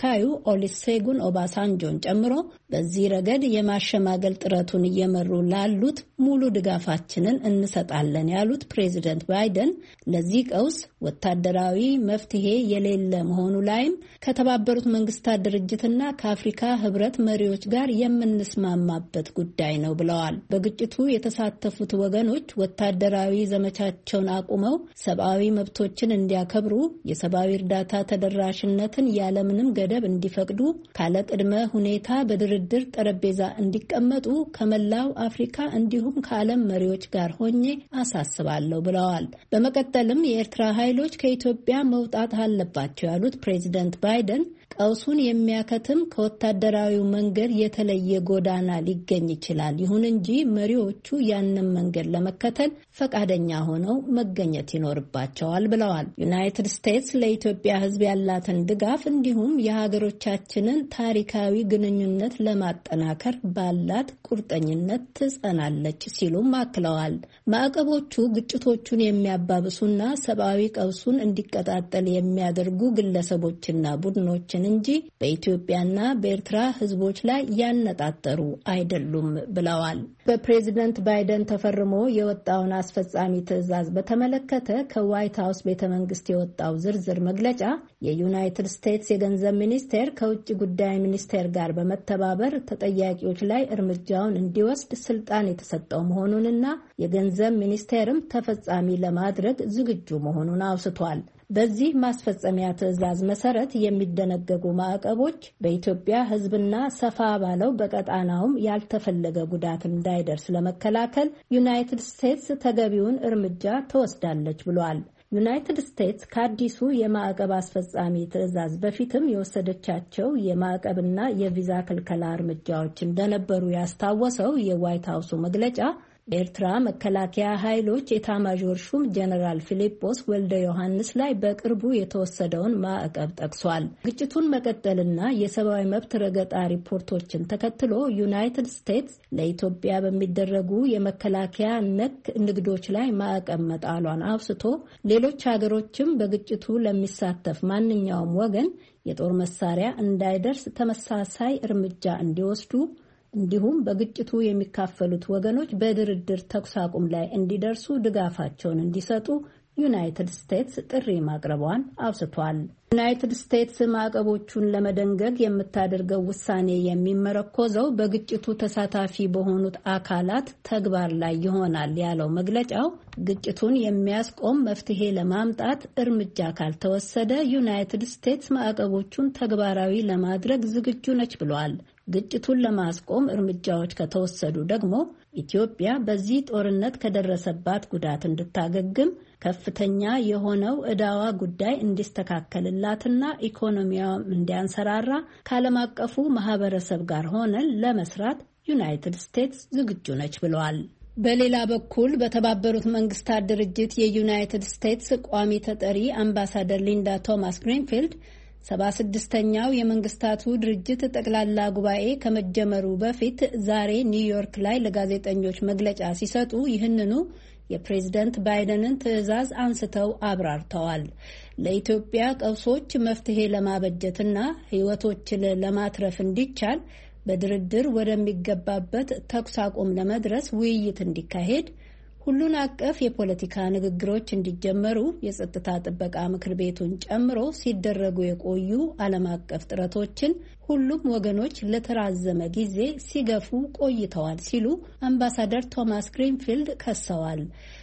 ኦሉሴጉን ኦባሳንጆን ጨምሮ በዚህ ረገድ የማሸማገል ጥረቱን እየመሩ ላሉት ሙሉ ድጋፋችንን እንሰጣለን ያሉት ፕሬዚደንት ባይደን ለዚህ ቀውስ ወታደራዊ መፍትሄ የሌለ መሆኑ ላይም ከተባበሩት መንግስታት ድርጅትና ከአፍሪካ ህብረት መሪዎች ጋር የምንስማማበት ጉዳይ ነው ብለዋል። በግጭቱ የተሳተፉት ወገኖች ወታደራዊ ዘመቻቸውን አቁመው ሰብአዊ መብቶችን እንዲያከብሩ፣ የሰብአዊ እርዳታ ተደራሽነትን ያለምንም ገደብ እንዲፈቅዱ፣ ካለ ቅድመ ሁኔታ በድርድር ጠረጴዛ እንዲቀመጡ ከመላው አፍሪካ እንዲሁም ከዓለም መሪዎች ጋር ሆኜ አሳስባለሁ ብለዋል። በመቀጠልም የኤርትራ ኃይሎች ከኢትዮጵያ መውጣት አለባቸው ያሉት ፕሬዚደንት ባይደን ቀውሱን የሚያከትም ከወታደራዊው መንገድ የተለየ ጎዳና ሊገኝ ይችላል። ይሁን እንጂ መሪዎቹ ያንን መንገድ ለመከተል ፈቃደኛ ሆነው መገኘት ይኖርባቸዋል ብለዋል። ዩናይትድ ስቴትስ ለኢትዮጵያ ሕዝብ ያላትን ድጋፍ እንዲሁም የሀገሮቻችንን ታሪካዊ ግንኙነት ለማጠናከር ባላት ቁርጠኝነት ትጸናለች ሲሉም አክለዋል። ማዕቀቦቹ ግጭቶቹን የሚያባብሱና ሰብአዊ ቀውሱን እንዲቀጣጠል የሚያደርጉ ግለሰቦችና ቡድኖችን እንጂ በኢትዮጵያና በኤርትራ ህዝቦች ላይ ያነጣጠሩ አይደሉም ብለዋል። በፕሬዝደንት ባይደን ተፈርሞ የወጣውን አስፈጻሚ ትዕዛዝ በተመለከተ ከዋይት ሀውስ ቤተመንግስት የወጣው ዝርዝር መግለጫ የዩናይትድ ስቴትስ የገንዘብ ሚኒስቴር ከውጭ ጉዳይ ሚኒስቴር ጋር በመተባበር ተጠያቂዎች ላይ እርምጃውን እንዲወስድ ስልጣን የተሰጠው መሆኑንና የገንዘብ ሚኒስቴርም ተፈጻሚ ለማድረግ ዝግጁ መሆኑን አውስቷል። በዚህ ማስፈጸሚያ ትዕዛዝ መሰረት የሚደነገጉ ማዕቀቦች በኢትዮጵያ ህዝብና ሰፋ ባለው በቀጣናውም ያልተፈለገ ጉዳት እንዳይደርስ ለመከላከል ዩናይትድ ስቴትስ ተገቢውን እርምጃ ትወስዳለች ብሏል። ዩናይትድ ስቴትስ ከአዲሱ የማዕቀብ አስፈጻሚ ትዕዛዝ በፊትም የወሰደቻቸው የማዕቀብና የቪዛ ክልከላ እርምጃዎች እንደነበሩ ያስታወሰው የዋይት ሀውሱ መግለጫ በኤርትራ መከላከያ ኃይሎች ኤታማዦር ሹም ጀነራል ፊሊጶስ ወልደ ዮሐንስ ላይ በቅርቡ የተወሰደውን ማዕቀብ ጠቅሷል። ግጭቱን መቀጠልና የሰብአዊ መብት ረገጣ ሪፖርቶችን ተከትሎ ዩናይትድ ስቴትስ ለኢትዮጵያ በሚደረጉ የመከላከያ ነክ ንግዶች ላይ ማዕቀብ መጣሏን አውስቶ ሌሎች ሀገሮችም በግጭቱ ለሚሳተፍ ማንኛውም ወገን የጦር መሳሪያ እንዳይደርስ ተመሳሳይ እርምጃ እንዲወስዱ እንዲሁም በግጭቱ የሚካፈሉት ወገኖች በድርድር ተኩስ አቁም ላይ እንዲደርሱ ድጋፋቸውን እንዲሰጡ ዩናይትድ ስቴትስ ጥሪ ማቅረቧን አውስቷል። ዩናይትድ ስቴትስ ማዕቀቦቹን ለመደንገግ የምታደርገው ውሳኔ የሚመረኮዘው በግጭቱ ተሳታፊ በሆኑት አካላት ተግባር ላይ ይሆናል ያለው መግለጫው ግጭቱን የሚያስቆም መፍትሄ ለማምጣት እርምጃ ካልተወሰደ ዩናይትድ ስቴትስ ማዕቀቦቹን ተግባራዊ ለማድረግ ዝግጁ ነች ብሏል። ግጭቱን ለማስቆም እርምጃዎች ከተወሰዱ ደግሞ ኢትዮጵያ በዚህ ጦርነት ከደረሰባት ጉዳት እንድታገግም ከፍተኛ የሆነው ዕዳዋ ጉዳይ እንዲስተካከልላትና ኢኮኖሚያም እንዲያንሰራራ ከዓለም አቀፉ ማህበረሰብ ጋር ሆነን ለመስራት ዩናይትድ ስቴትስ ዝግጁ ነች ብለዋል። በሌላ በኩል በተባበሩት መንግስታት ድርጅት የዩናይትድ ስቴትስ ቋሚ ተጠሪ አምባሳደር ሊንዳ ቶማስ ግሪንፊልድ ሰባ ስድስተኛው የመንግስታቱ ድርጅት ጠቅላላ ጉባኤ ከመጀመሩ በፊት ዛሬ ኒውዮርክ ላይ ለጋዜጠኞች መግለጫ ሲሰጡ ይህንኑ የፕሬዝደንት ባይደንን ትዕዛዝ አንስተው አብራርተዋል። ለኢትዮጵያ ቀውሶች መፍትሄ ለማበጀትና ሕይወቶችን ለማትረፍ እንዲቻል በድርድር ወደሚገባበት ተኩስ አቁም ለመድረስ ውይይት እንዲካሄድ ሁሉን አቀፍ የፖለቲካ ንግግሮች እንዲጀመሩ የጸጥታ ጥበቃ ምክር ቤቱን ጨምሮ ሲደረጉ የቆዩ ዓለም አቀፍ ጥረቶችን ሁሉም ወገኖች ለተራዘመ ጊዜ ሲገፉ ቆይተዋል ሲሉ አምባሳደር ቶማስ ግሪንፊልድ ከሰዋል።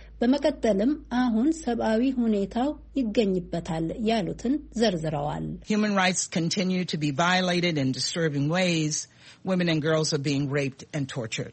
በመቀጠልም አሁን ሰብአዊ ሁኔታው ይገኝበታል ያሉትን ዘርዝረዋል። Human rights continue to be violated in disturbing ways. Women and girls are being raped and tortured.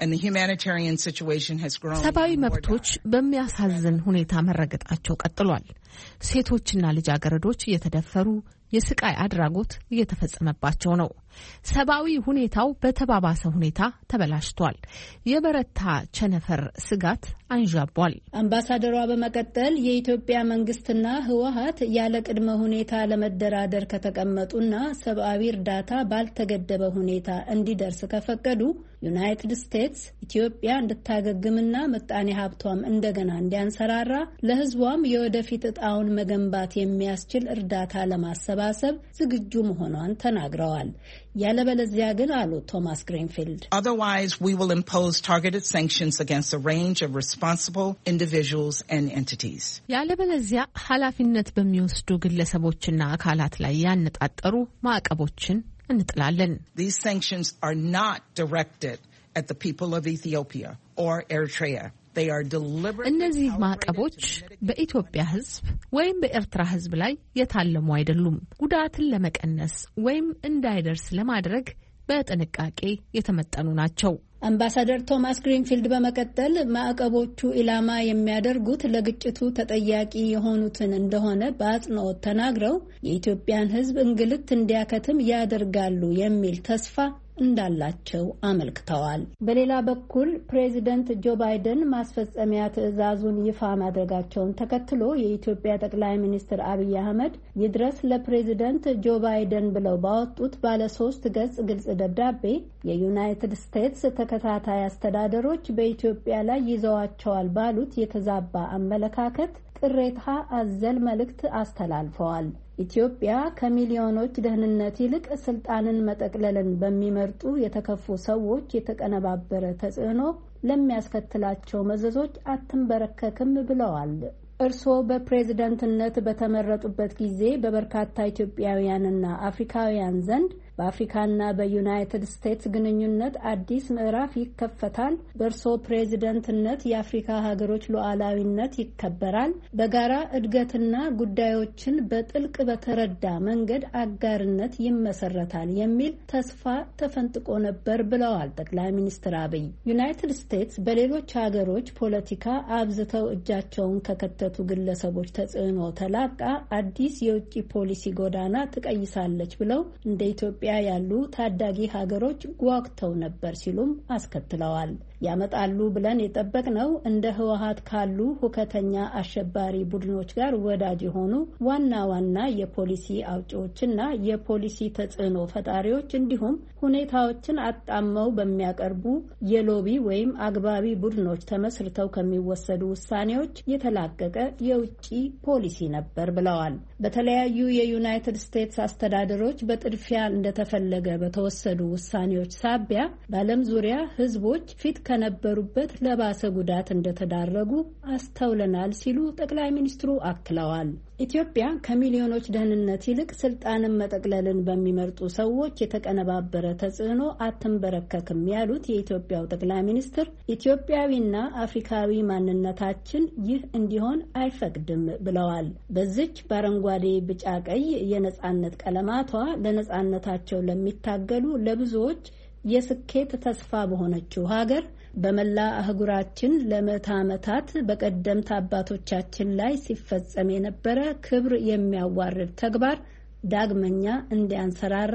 ሰብአዊ መብቶች በሚያሳዝን ሁኔታ መረገጣቸው ቀጥሏል። ሴቶችና ልጃገረዶች እየተደፈሩ የስቃይ አድራጎት እየተፈጸመባቸው ነው። ሰብአዊ ሁኔታው በተባባሰ ሁኔታ ተበላሽቷል። የበረታ ቸነፈር ስጋት አንዣቧል። አምባሳደሯ በመቀጠል የኢትዮጵያ መንግስትና ህወሓት ያለ ቅድመ ሁኔታ ለመደራደር ከተቀመጡና ሰብአዊ እርዳታ ባልተገደበ ሁኔታ እንዲደርስ ከፈቀዱ ዩናይትድ ስቴትስ ኢትዮጵያ እንድታገግምና ምጣኔ ሀብቷም እንደገና እንዲያንሰራራ ለህዝቧም የወደፊት እጣውን መገንባት የሚያስችል እርዳታ ለማሰባሰብ ዝግጁ መሆኗን ተናግረዋል። ያለበለዚያ ግን አሉ ቶማስ ግሪንፊልድ otherwise we will impose targeted sanctions against a range of responsible individuals and entities ያለበለዚያ ኃላፊነት በሚወስዱ ግለሰቦችና አካላት ላይ ያነጣጠሩ ማዕቀቦችን እንጥላለን። These sanctions are not directed at the people of Ethiopia or Eritrea. They are deliberate. እነዚህ ማዕቀቦች በኢትዮጵያ ህዝብ ወይም በኤርትራ ህዝብ ላይ የታለሙ አይደሉም። ጉዳትን ለመቀነስ ወይም እንዳይደርስ ለማድረግ በጥንቃቄ የተመጠኑ ናቸው። አምባሳደር ቶማስ ግሪንፊልድ በመቀጠል ማዕቀቦቹ ኢላማ የሚያደርጉት ለግጭቱ ተጠያቂ የሆኑትን እንደሆነ በአጽንኦት ተናግረው የኢትዮጵያን ህዝብ እንግልት እንዲያከትም ያደርጋሉ የሚል ተስፋ እንዳላቸው አመልክተዋል። በሌላ በኩል ፕሬዚደንት ጆ ባይደን ማስፈጸሚያ ትዕዛዙን ይፋ ማድረጋቸውን ተከትሎ የኢትዮጵያ ጠቅላይ ሚኒስትር አብይ አህመድ ይድረስ ለፕሬዚደንት ጆ ባይደን ብለው ባወጡት ባለ ሶስት ገጽ ግልጽ ደብዳቤ የዩናይትድ ስቴትስ ተከታታይ አስተዳደሮች በኢትዮጵያ ላይ ይዘዋቸዋል ባሉት የተዛባ አመለካከት ቅሬታ አዘል መልእክት አስተላልፈዋል። ኢትዮጵያ ከሚሊዮኖች ደህንነት ይልቅ ስልጣንን መጠቅለልን በሚመርጡ የተከፉ ሰዎች የተቀነባበረ ተጽዕኖ ለሚያስከትላቸው መዘዞች አትንበረከክም ብለዋል። እርስዎ በፕሬዝደንትነት በተመረጡበት ጊዜ በበርካታ ኢትዮጵያውያንና አፍሪካውያን ዘንድ በአፍሪካና በዩናይትድ ስቴትስ ግንኙነት አዲስ ምዕራፍ ይከፈታል። በእርስዎ ፕሬዝደንትነት የአፍሪካ ሀገሮች ሉዓላዊነት ይከበራል። በጋራ እድገትና ጉዳዮችን በጥልቅ በተረዳ መንገድ አጋርነት ይመሰረታል የሚል ተስፋ ተፈንጥቆ ነበር ብለዋል ጠቅላይ ሚኒስትር አብይ። ዩናይትድ ስቴትስ በሌሎች ሀገሮች ፖለቲካ አብዝተው እጃቸውን ከከተቱ ግለሰቦች ተጽዕኖ ተላቃ አዲስ የውጭ ፖሊሲ ጎዳና ትቀይሳለች ብለው እንደ ኢትዮጵያ ያሉ ታዳጊ ሀገሮች ጓግተው ነበር ሲሉም አስከትለዋል። ያመጣሉ ብለን የጠበቅነው እንደ ህወሓት ካሉ ሁከተኛ አሸባሪ ቡድኖች ጋር ወዳጅ የሆኑ ዋና ዋና የፖሊሲ አውጪዎችና የፖሊሲ ተጽዕኖ ፈጣሪዎች እንዲሁም ሁኔታዎችን አጣመው በሚያቀርቡ የሎቢ ወይም አግባቢ ቡድኖች ተመስርተው ከሚወሰዱ ውሳኔዎች የተላቀቀ የውጭ ፖሊሲ ነበር ብለዋል። በተለያዩ የዩናይትድ ስቴትስ አስተዳደሮች በጥድፊያ እንደተፈለገ በተወሰዱ ውሳኔዎች ሳቢያ በዓለም ዙሪያ ህዝቦች ፊት ከነበሩበት ለባሰ ጉዳት እንደተዳረጉ አስተውለናል ሲሉ ጠቅላይ ሚኒስትሩ አክለዋል። ኢትዮጵያ ከሚሊዮኖች ደህንነት ይልቅ ስልጣንን መጠቅለልን በሚመርጡ ሰዎች የተቀነባበረ ተጽዕኖ አትንበረከክም ያሉት የኢትዮጵያው ጠቅላይ ሚኒስትር ኢትዮጵያዊና አፍሪካዊ ማንነታችን ይህ እንዲሆን አይፈቅድም ብለዋል። በዚች በአረንጓዴ ቢጫ ቀይ የነጻነት ቀለማቷ ለነጻነታቸው ለሚታገሉ ለብዙዎች የስኬት ተስፋ በሆነችው ሀገር በመላ አህጉራችን ለምዕተ ዓመታት በቀደምት አባቶቻችን ላይ ሲፈጸም የነበረ ክብር የሚያዋርድ ተግባር ዳግመኛ እንዲያንሰራራ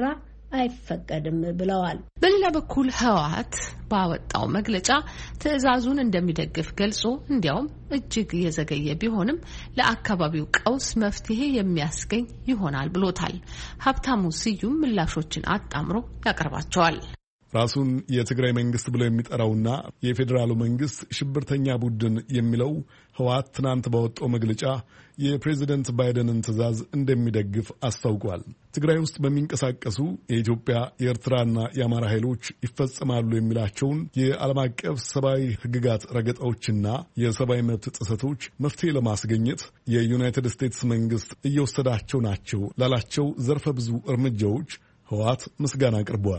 አይፈቀድም ብለዋል። በሌላ በኩል ህወሓት ባወጣው መግለጫ ትዕዛዙን እንደሚደግፍ ገልጾ እንዲያውም እጅግ የዘገየ ቢሆንም ለአካባቢው ቀውስ መፍትሄ የሚያስገኝ ይሆናል ብሎታል። ሀብታሙ ስዩም ምላሾችን አጣምሮ ያቀርባቸዋል። ራሱን የትግራይ መንግስት ብሎ የሚጠራውና የፌዴራሉ መንግስት ሽብርተኛ ቡድን የሚለው ህወሓት ትናንት ባወጣው መግለጫ የፕሬዝደንት ባይደንን ትዕዛዝ እንደሚደግፍ አስታውቋል። ትግራይ ውስጥ በሚንቀሳቀሱ የኢትዮጵያ የኤርትራና የአማራ ኃይሎች ይፈጸማሉ የሚላቸውን የዓለም አቀፍ ሰብአዊ ህግጋት ረገጣዎችና የሰብአዊ መብት ጥሰቶች መፍትሄ ለማስገኘት የዩናይትድ ስቴትስ መንግስት እየወሰዳቸው ናቸው ላላቸው ዘርፈ ብዙ እርምጃዎች ህወሓት ምስጋና አቅርበዋል።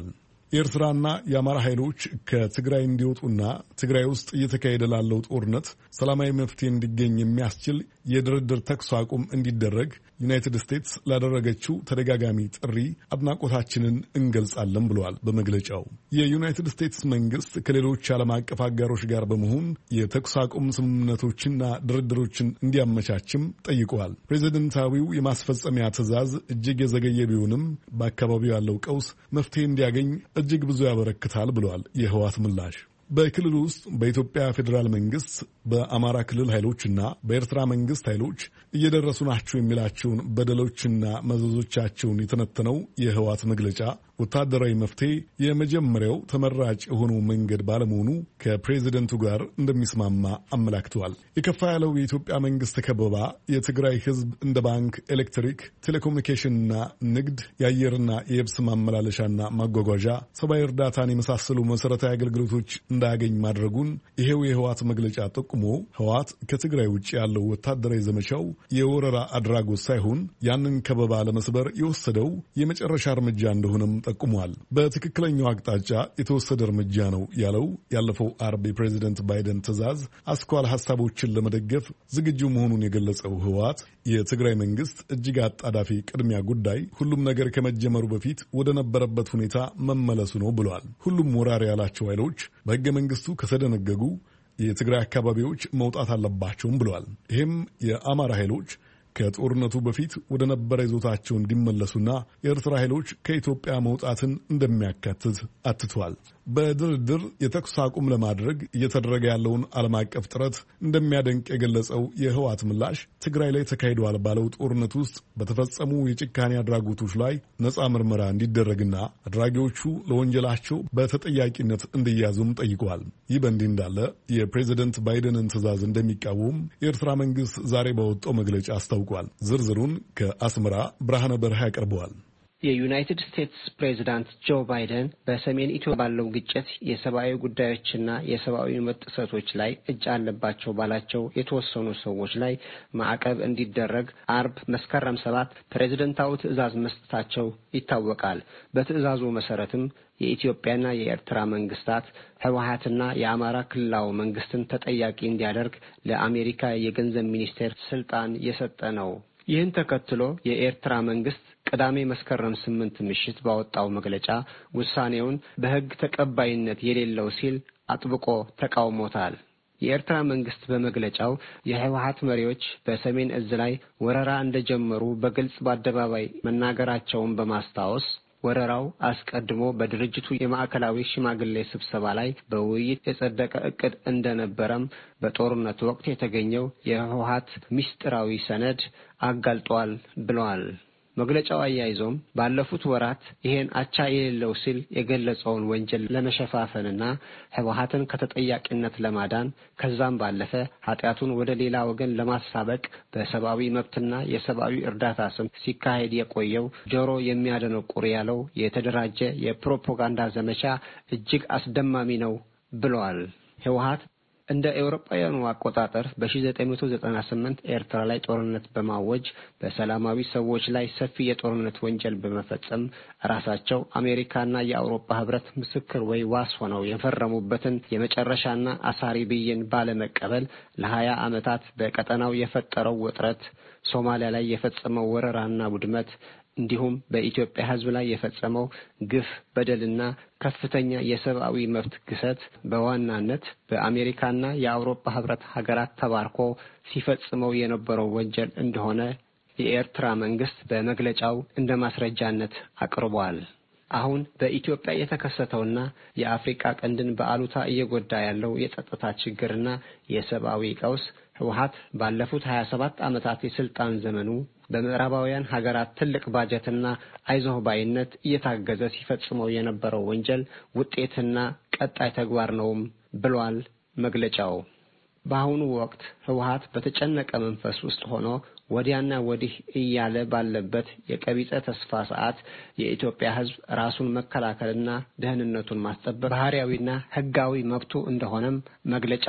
የኤርትራና የአማራ ኃይሎች ከትግራይ እንዲወጡና ትግራይ ውስጥ እየተካሄደ ላለው ጦርነት ሰላማዊ መፍትሄ እንዲገኝ የሚያስችል የድርድር ተኩስ አቁም እንዲደረግ ዩናይትድ ስቴትስ ላደረገችው ተደጋጋሚ ጥሪ አድናቆታችንን እንገልጻለን ብለዋል። በመግለጫው የዩናይትድ ስቴትስ መንግስት ከሌሎች ዓለም አቀፍ አጋሮች ጋር በመሆን የተኩስ አቁም ስምምነቶችና ድርድሮችን እንዲያመቻችም ጠይቀዋል። ፕሬዚደንታዊው የማስፈጸሚያ ትዕዛዝ እጅግ የዘገየ ቢሆንም በአካባቢው ያለው ቀውስ መፍትሄ እንዲያገኝ እጅግ ብዙ ያበረክታል ብለዋል። የህወሓት ምላሽ በክልሉ ውስጥ በኢትዮጵያ ፌዴራል መንግስት በአማራ ክልል ኃይሎችና በኤርትራ መንግስት ኃይሎች እየደረሱ ናቸው የሚላቸውን በደሎችና መዘዞቻቸውን የተነተነው የህወሓት መግለጫ ወታደራዊ መፍትሄ የመጀመሪያው ተመራጭ የሆነው መንገድ ባለመሆኑ ከፕሬዚደንቱ ጋር እንደሚስማማ አመላክተዋል። የከፋ ያለው የኢትዮጵያ መንግስት ከበባ የትግራይ ህዝብ እንደ ባንክ፣ ኤሌክትሪክ፣ ቴሌኮሙኒኬሽንና ንግድ፣ የአየርና የየብስ ማመላለሻና ማጓጓዣ፣ ሰብአዊ እርዳታን የመሳሰሉ መሰረታዊ አገልግሎቶች እንዳያገኝ ማድረጉን ይሄው የህወሓት መግለጫ ጠቁሞ ህወሓት ከትግራይ ውጭ ያለው ወታደራዊ ዘመቻው የወረራ አድራጎት ሳይሆን ያንን ከበባ ለመስበር የወሰደው የመጨረሻ እርምጃ እንደሆነም ጠቁሟል። በትክክለኛው አቅጣጫ የተወሰደ እርምጃ ነው ያለው ያለፈው አርብ የፕሬዚደንት ባይደን ትዕዛዝ አስኳል ሀሳቦችን ለመደገፍ ዝግጁ መሆኑን የገለጸው ህወሓት የትግራይ መንግስት እጅግ አጣዳፊ ቅድሚያ ጉዳይ ሁሉም ነገር ከመጀመሩ በፊት ወደ ነበረበት ሁኔታ መመለሱ ነው ብሏል። ሁሉም ወራሪ ያላቸው ኃይሎች በህገ መንግስቱ ከተደነገጉ የትግራይ አካባቢዎች መውጣት አለባቸውም ብሏል። ይህም የአማራ ኃይሎች ከጦርነቱ በፊት ወደ ነበረ ይዞታቸው እንዲመለሱና የኤርትራ ኃይሎች ከኢትዮጵያ መውጣትን እንደሚያካትት አትቷል። በድርድር የተኩስ አቁም ለማድረግ እየተደረገ ያለውን ዓለም አቀፍ ጥረት እንደሚያደንቅ የገለጸው የህወሓት ምላሽ ትግራይ ላይ ተካሂደዋል ባለው ጦርነት ውስጥ በተፈጸሙ የጭካኔ አድራጎቶች ላይ ነፃ ምርመራ እንዲደረግና አድራጊዎቹ ለወንጀላቸው በተጠያቂነት እንዲያዙም ጠይቀዋል። ይህ በእንዲህ እንዳለ የፕሬዚደንት ባይደንን ትዕዛዝ እንደሚቃወም የኤርትራ መንግስት ዛሬ ባወጣው መግለጫ አስታውቋል። ዝርዝሩን ከአስመራ ብርሃነ በርሃ ያቀርበዋል። የዩናይትድ ስቴትስ ፕሬዝዳንት ጆ ባይደን በሰሜን ኢትዮጵያ ባለው ግጭት የሰብአዊ ጉዳዮችና የሰብአዊ መብት ጥሰቶች ላይ እጅ አለባቸው ባላቸው የተወሰኑ ሰዎች ላይ ማዕቀብ እንዲደረግ አርብ መስከረም ሰባት ፕሬዝደንታዊ ትዕዛዝ መስጠታቸው ይታወቃል። በትዕዛዙ መሰረትም የኢትዮጵያና የኤርትራ መንግስታት ህወሓትና የአማራ ክልላዊ መንግስትን ተጠያቂ እንዲያደርግ ለአሜሪካ የገንዘብ ሚኒስቴር ስልጣን የሰጠ ነው። ይህን ተከትሎ የኤርትራ መንግስት ቅዳሜ መስከረም ስምንት ምሽት ባወጣው መግለጫ ውሳኔውን በህግ ተቀባይነት የሌለው ሲል አጥብቆ ተቃውሞታል። የኤርትራ መንግስት በመግለጫው የህወሓት መሪዎች በሰሜን እዝ ላይ ወረራ እንደጀመሩ በግልጽ በአደባባይ መናገራቸውን በማስታወስ ወረራው አስቀድሞ በድርጅቱ የማዕከላዊ ሽማግሌ ስብሰባ ላይ በውይይት የጸደቀ እቅድ እንደነበረም በጦርነቱ ወቅት የተገኘው የህወሓት ምስጢራዊ ሰነድ አጋልጧል ብለዋል። መግለጫው አያይዞም ባለፉት ወራት ይሄን አቻ የሌለው ሲል የገለጸውን ወንጀል ለመሸፋፈንና ህወሓትን ከተጠያቂነት ለማዳን ከዛም ባለፈ ኃጢአቱን ወደ ሌላ ወገን ለማሳበቅ በሰብአዊ መብትና የሰብአዊ እርዳታ ስም ሲካሄድ የቆየው ጆሮ የሚያደነቁር ያለው የተደራጀ የፕሮፓጋንዳ ዘመቻ እጅግ አስደማሚ ነው ብለዋል። ህወሓት እንደ አውሮፓውያኑ አቆጣጠር በ1998 ኤርትራ ላይ ጦርነት በማወጅ በሰላማዊ ሰዎች ላይ ሰፊ የጦርነት ወንጀል በመፈጸም ራሳቸው አሜሪካና የአውሮፓ ህብረት ምስክር ወይ ዋስ ሆነው የፈረሙበትን የመጨረሻና አሳሪ ብይን ባለመቀበል ለሀያ ዓመታት በቀጠናው የፈጠረው ውጥረት፣ ሶማሊያ ላይ የፈጸመው ወረራና ውድመት እንዲሁም በኢትዮጵያ ህዝብ ላይ የፈጸመው ግፍ፣ በደልና ከፍተኛ የሰብአዊ መብት ግሰት በዋናነት በአሜሪካና የአውሮፓ ህብረት ሀገራት ተባርኮ ሲፈጽመው የነበረው ወንጀል እንደሆነ የኤርትራ መንግስት በመግለጫው እንደ ማስረጃነት አቅርቧል። አሁን በኢትዮጵያ የተከሰተውና የአፍሪካ ቀንድን በአሉታ እየጎዳ ያለው የጸጥታ ችግርና የሰብአዊ ቀውስ ህወሓት ባለፉት ሀያ ሰባት ዓመታት የስልጣን ዘመኑ በምዕራባውያን ሀገራት ትልቅ ባጀትና አይዞህ ባይነት እየታገዘ ሲፈጽመው የነበረው ወንጀል ውጤትና ቀጣይ ተግባር ነውም ብሏል መግለጫው። በአሁኑ ወቅት ህወሓት በተጨነቀ መንፈስ ውስጥ ሆኖ ወዲያና ወዲህ እያለ ባለበት የቀቢጸ ተስፋ ሰዓት የኢትዮጵያ ህዝብ ራሱን መከላከልና ደህንነቱን ማስጠበቅ ባህሪያዊና ህጋዊ መብቱ እንደሆነም መግለጫው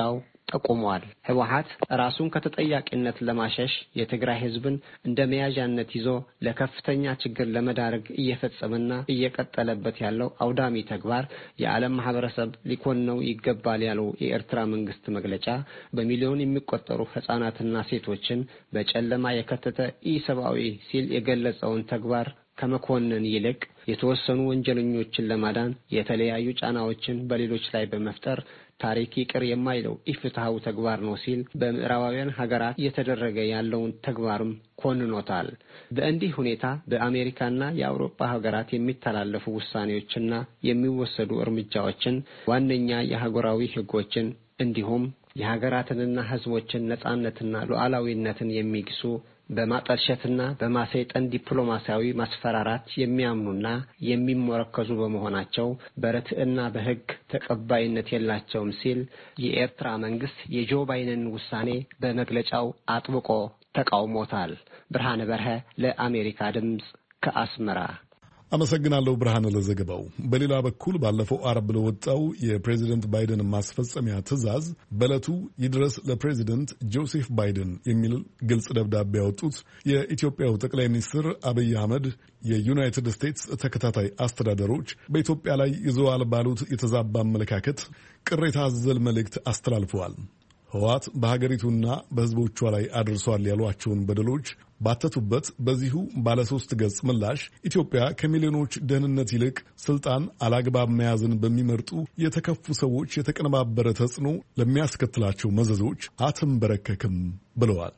ጠቁመዋል። ህወሓት ራሱን ከተጠያቂነት ለማሸሽ የትግራይ ህዝብን እንደ መያዣነት ይዞ ለከፍተኛ ችግር ለመዳረግ እየፈጸመና እየቀጠለበት ያለው አውዳሚ ተግባር የዓለም ማህበረሰብ ሊኮንነው ይገባል ያለው የኤርትራ መንግስት መግለጫ በሚሊዮን የሚቆጠሩ ህጻናትና ሴቶችን በጨለማ የከተተ ኢሰብአዊ ሲል የገለጸውን ተግባር ከመኮንን ይልቅ የተወሰኑ ወንጀለኞችን ለማዳን የተለያዩ ጫናዎችን በሌሎች ላይ በመፍጠር ታሪክ ይቅር የማይለው ኢፍትሃው ተግባር ነው ሲል በምዕራባውያን ሀገራት እየተደረገ ያለውን ተግባርም ኮንኖታል። በእንዲህ ሁኔታ በአሜሪካና የአውሮፓ ሀገራት የሚተላለፉ ውሳኔዎችና የሚወሰዱ እርምጃዎችን ዋነኛ የሀገራዊ ህጎችን እንዲሁም የሀገራትንና ህዝቦችን ነጻነትና ሉዓላዊነትን የሚግሱ በማጠልሸትና በማሰይጠን ዲፕሎማሲያዊ ማስፈራራት የሚያምኑና የሚሞረከዙ በመሆናቸው በርትዕና በህግ ተቀባይነት የላቸውም ሲል የኤርትራ መንግስት የጆ ባይደን ውሳኔ በመግለጫው አጥብቆ ተቃውሞታል። ብርሃነ በርሀ ለአሜሪካ ድምጽ ከአስመራ። አመሰግናለሁ ብርሃነ ለዘገባው። በሌላ በኩል ባለፈው አርብ ለወጣው የፕሬዚደንት ባይደን ማስፈጸሚያ ትዕዛዝ በዕለቱ ይድረስ ለፕሬዚደንት ጆሴፍ ባይደን የሚል ግልጽ ደብዳቤ ያወጡት የኢትዮጵያው ጠቅላይ ሚኒስትር አብይ አህመድ የዩናይትድ ስቴትስ ተከታታይ አስተዳደሮች በኢትዮጵያ ላይ ይዘዋል ባሉት የተዛባ አመለካከት ቅሬታ አዘል መልእክት አስተላልፈዋል። ህወሓት በሀገሪቱና በህዝቦቿ ላይ አድርሷል ያሏቸውን በደሎች ባተቱበት በዚሁ ባለሶስት ገጽ ምላሽ ኢትዮጵያ ከሚሊዮኖች ደህንነት ይልቅ ስልጣን አላግባብ መያዝን በሚመርጡ የተከፉ ሰዎች የተቀነባበረ ተጽዕኖ ለሚያስከትላቸው መዘዞች አትንበረከክም ብለዋል።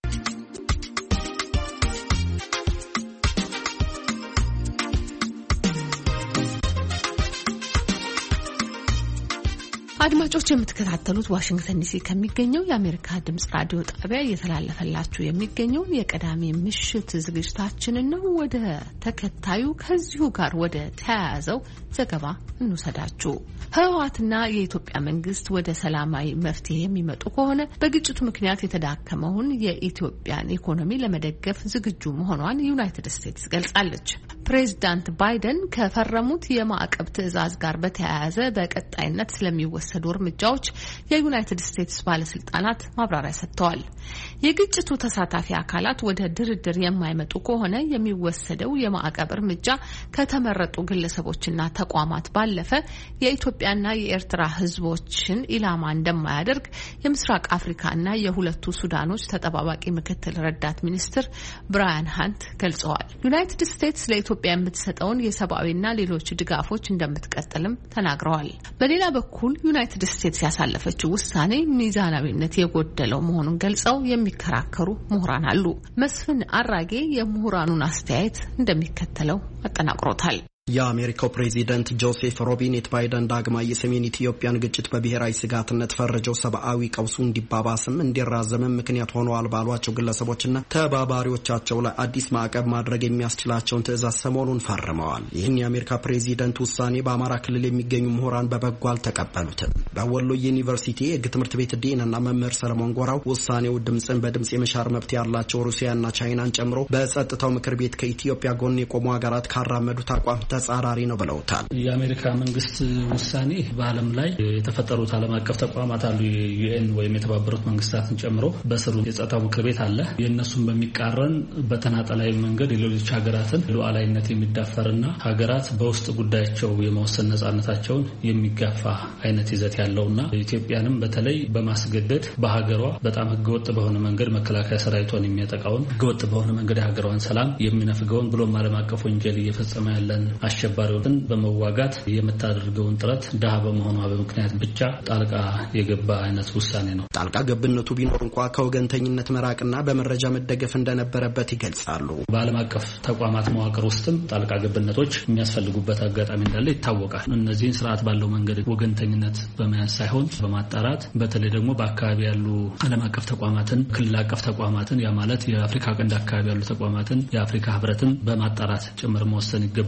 አድማጮች የምትከታተሉት ዋሽንግተን ዲሲ ከሚገኘው የአሜሪካ ድምጽ ራዲዮ ጣቢያ እየተላለፈላችሁ የሚገኘው የቅዳሜ ምሽት ዝግጅታችንን ነው። ወደ ተከታዩ ከዚሁ ጋር ወደ ተያያዘው ዘገባ እንውሰዳችሁ። ህወሓትና የኢትዮጵያ መንግስት ወደ ሰላማዊ መፍትሄ የሚመጡ ከሆነ በግጭቱ ምክንያት የተዳከመውን የኢትዮጵያን ኢኮኖሚ ለመደገፍ ዝግጁ መሆኗን ዩናይትድ ስቴትስ ገልጻለች። ፕሬዚዳንት ባይደን ከፈረሙት የማዕቀብ ትዕዛዝ ጋር በተያያዘ በቀጣይነት ስለሚወሰዱ እርምጃዎች የዩናይትድ ስቴትስ ባለስልጣናት ማብራሪያ ሰጥተዋል። የግጭቱ ተሳታፊ አካላት ወደ ድርድር የማይመጡ ከሆነ የሚወሰደው የማዕቀብ እርምጃ ከተመረጡ ግለሰቦችና ተቋማት ባለፈ የኢትዮጵያና የኤርትራ ህዝቦችን ኢላማ እንደማያደርግ የምስራቅ አፍሪካና የሁለቱ ሱዳኖች ተጠባባቂ ምክትል ረዳት ሚኒስትር ብራያን ሃንት ገልጸዋል። ዩናይትድ ስቴትስ ለኢትዮጵያ የምትሰጠውን የሰብአዊና ሌሎች ድጋፎች እንደምትቀጥልም ተናግረዋል። በሌላ በኩል ዩናይትድ ስቴትስ ያሳለፈችው ውሳኔ ሚዛናዊነት የጎደለው መሆኑን ገልጸው የሚከራከሩ ምሁራን አሉ። መስፍን አራጌ የምሁራኑን አስተያየት እንደሚከተለው አጠናቅሮታል። የአሜሪካው ፕሬዚደንት ጆሴፍ ሮቢኔት ባይደን ዳግማ የሰሜን ኢትዮጵያን ግጭት በብሔራዊ ስጋትነት ፈርጀው ሰብአዊ ቀውሱ እንዲባባስም እንዲራዘምም ምክንያት ሆነዋል ባሏቸው ግለሰቦችና ተባባሪዎቻቸው ላይ አዲስ ማዕቀብ ማድረግ የሚያስችላቸውን ትዕዛዝ ሰሞኑን ፈርመዋል። ይህን የአሜሪካ ፕሬዚደንት ውሳኔ በአማራ ክልል የሚገኙ ምሁራን በበጎ አልተቀበሉትም። በወሎ ዩኒቨርሲቲ የሕግ ትምህርት ቤት ዲንና መምህር ሰለሞን ጎራው ውሳኔው ድምፅን በድምፅ የመሻር መብት ያላቸው ሩሲያና ቻይናን ጨምሮ በጸጥታው ምክር ቤት ከኢትዮጵያ ጎን የቆሙ ሀገራት ካራመዱት አቋም ተጻራሪ ነው ብለውታል። የአሜሪካ መንግስት ውሳኔ በዓለም ላይ የተፈጠሩት ዓለም አቀፍ ተቋማት አሉ። ዩኤን ወይም የተባበሩት መንግስታትን ጨምሮ በስሩ የጸጥታው ምክር ቤት አለ። የእነሱን በሚቃረን በተናጠላዊ መንገድ የሌሎች ሀገራትን ሉዓላዊነት የሚዳፈርና ሀገራት በውስጥ ጉዳያቸው የመወሰን ነጻነታቸውን የሚጋፋ አይነት ይዘት ያለውና ኢትዮጵያንም በተለይ በማስገደድ በሀገሯ በጣም ህገወጥ በሆነ መንገድ መከላከያ ሰራዊቷን የሚያጠቃውን ህገወጥ በሆነ መንገድ የሀገሯን ሰላም የሚነፍገውን ብሎም ዓለም አቀፍ ወንጀል እየፈጸመ ያለን አሸባሪውን በመዋጋት የምታደርገውን ጥረት ደሃ በመሆኗ በምክንያት ብቻ ጣልቃ የገባ አይነት ውሳኔ ነው። ጣልቃ ገብነቱ ቢኖር እንኳን ከወገንተኝነት መራቅና በመረጃ መደገፍ እንደነበረበት ይገልጻሉ። በዓለም አቀፍ ተቋማት መዋቅር ውስጥም ጣልቃ ገብነቶች የሚያስፈልጉበት አጋጣሚ እንዳለ ይታወቃል። እነዚህን ስርዓት ባለው መንገድ ወገንተኝነት በመያዝ ሳይሆን በማጣራት በተለይ ደግሞ በአካባቢ ያሉ ዓለም አቀፍ ተቋማትን፣ ክልል አቀፍ ተቋማትን ያ ማለት የአፍሪካ ቀንድ አካባቢ ያሉ ተቋማትን የአፍሪካ ህብረትን በማጣራት ጭምር መወሰን ይገባል እንጂ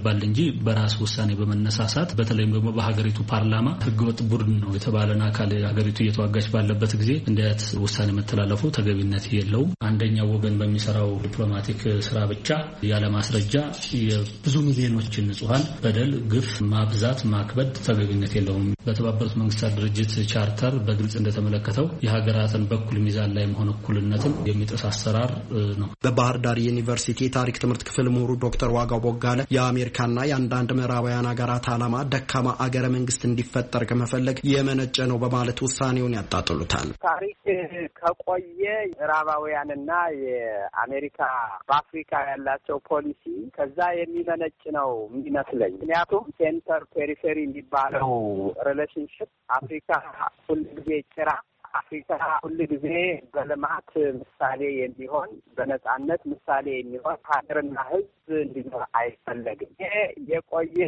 በራስ ውሳኔ በመነሳሳት በተለይም ደግሞ በሀገሪቱ ፓርላማ ህገወጥ ቡድን ነው የተባለን አካል ሀገሪቱ እየተዋጋች ባለበት ጊዜ እንዲያት ውሳኔ መተላለፉ ተገቢነት የለውም። አንደኛው ወገን በሚሰራው ዲፕሎማቲክ ስራ ብቻ ያለ ማስረጃ የብዙ ሚሊዮኖችን ንጹሃን በደል ግፍ ማብዛት ማክበድ ተገቢነት የለውም። በተባበሩት መንግስታት ድርጅት ቻርተር በግልጽ እንደተመለከተው የሀገራትን በኩል ሚዛን ላይ መሆን እኩልነትን የሚጥስ አሰራር ነው። በባህር ዳር ዩኒቨርሲቲ ታሪክ ትምህርት ክፍል ምሁሩ ዶክተር ዋጋው ቦጋለ የአሜሪካና የአንዳንድ ምዕራባውያን ሀገራት ዓላማ ደካማ አገረ መንግስት እንዲፈጠር ከመፈለግ የመነጨ ነው በማለት ውሳኔውን ያጣጥሉታል። ታሪክ ከቆየ ምዕራባውያንና የአሜሪካ በአፍሪካ ያላቸው ፖሊሲ ከዛ የሚመነጭ ነው የሚመስለኝ። ምክንያቱም ሴንተር ፔሪፌሪ የሚባለው ሪሌሽንሽፕ አፍሪካ ሁልጊዜ ጭራ አፍሪካ ሁልጊዜ በልማት ምሳሌ የሚሆን በነጻነት ምሳሌ የሚሆን ሀገርና ሕዝብ እንዲኖር አይፈለግም። ይሄ የቆየ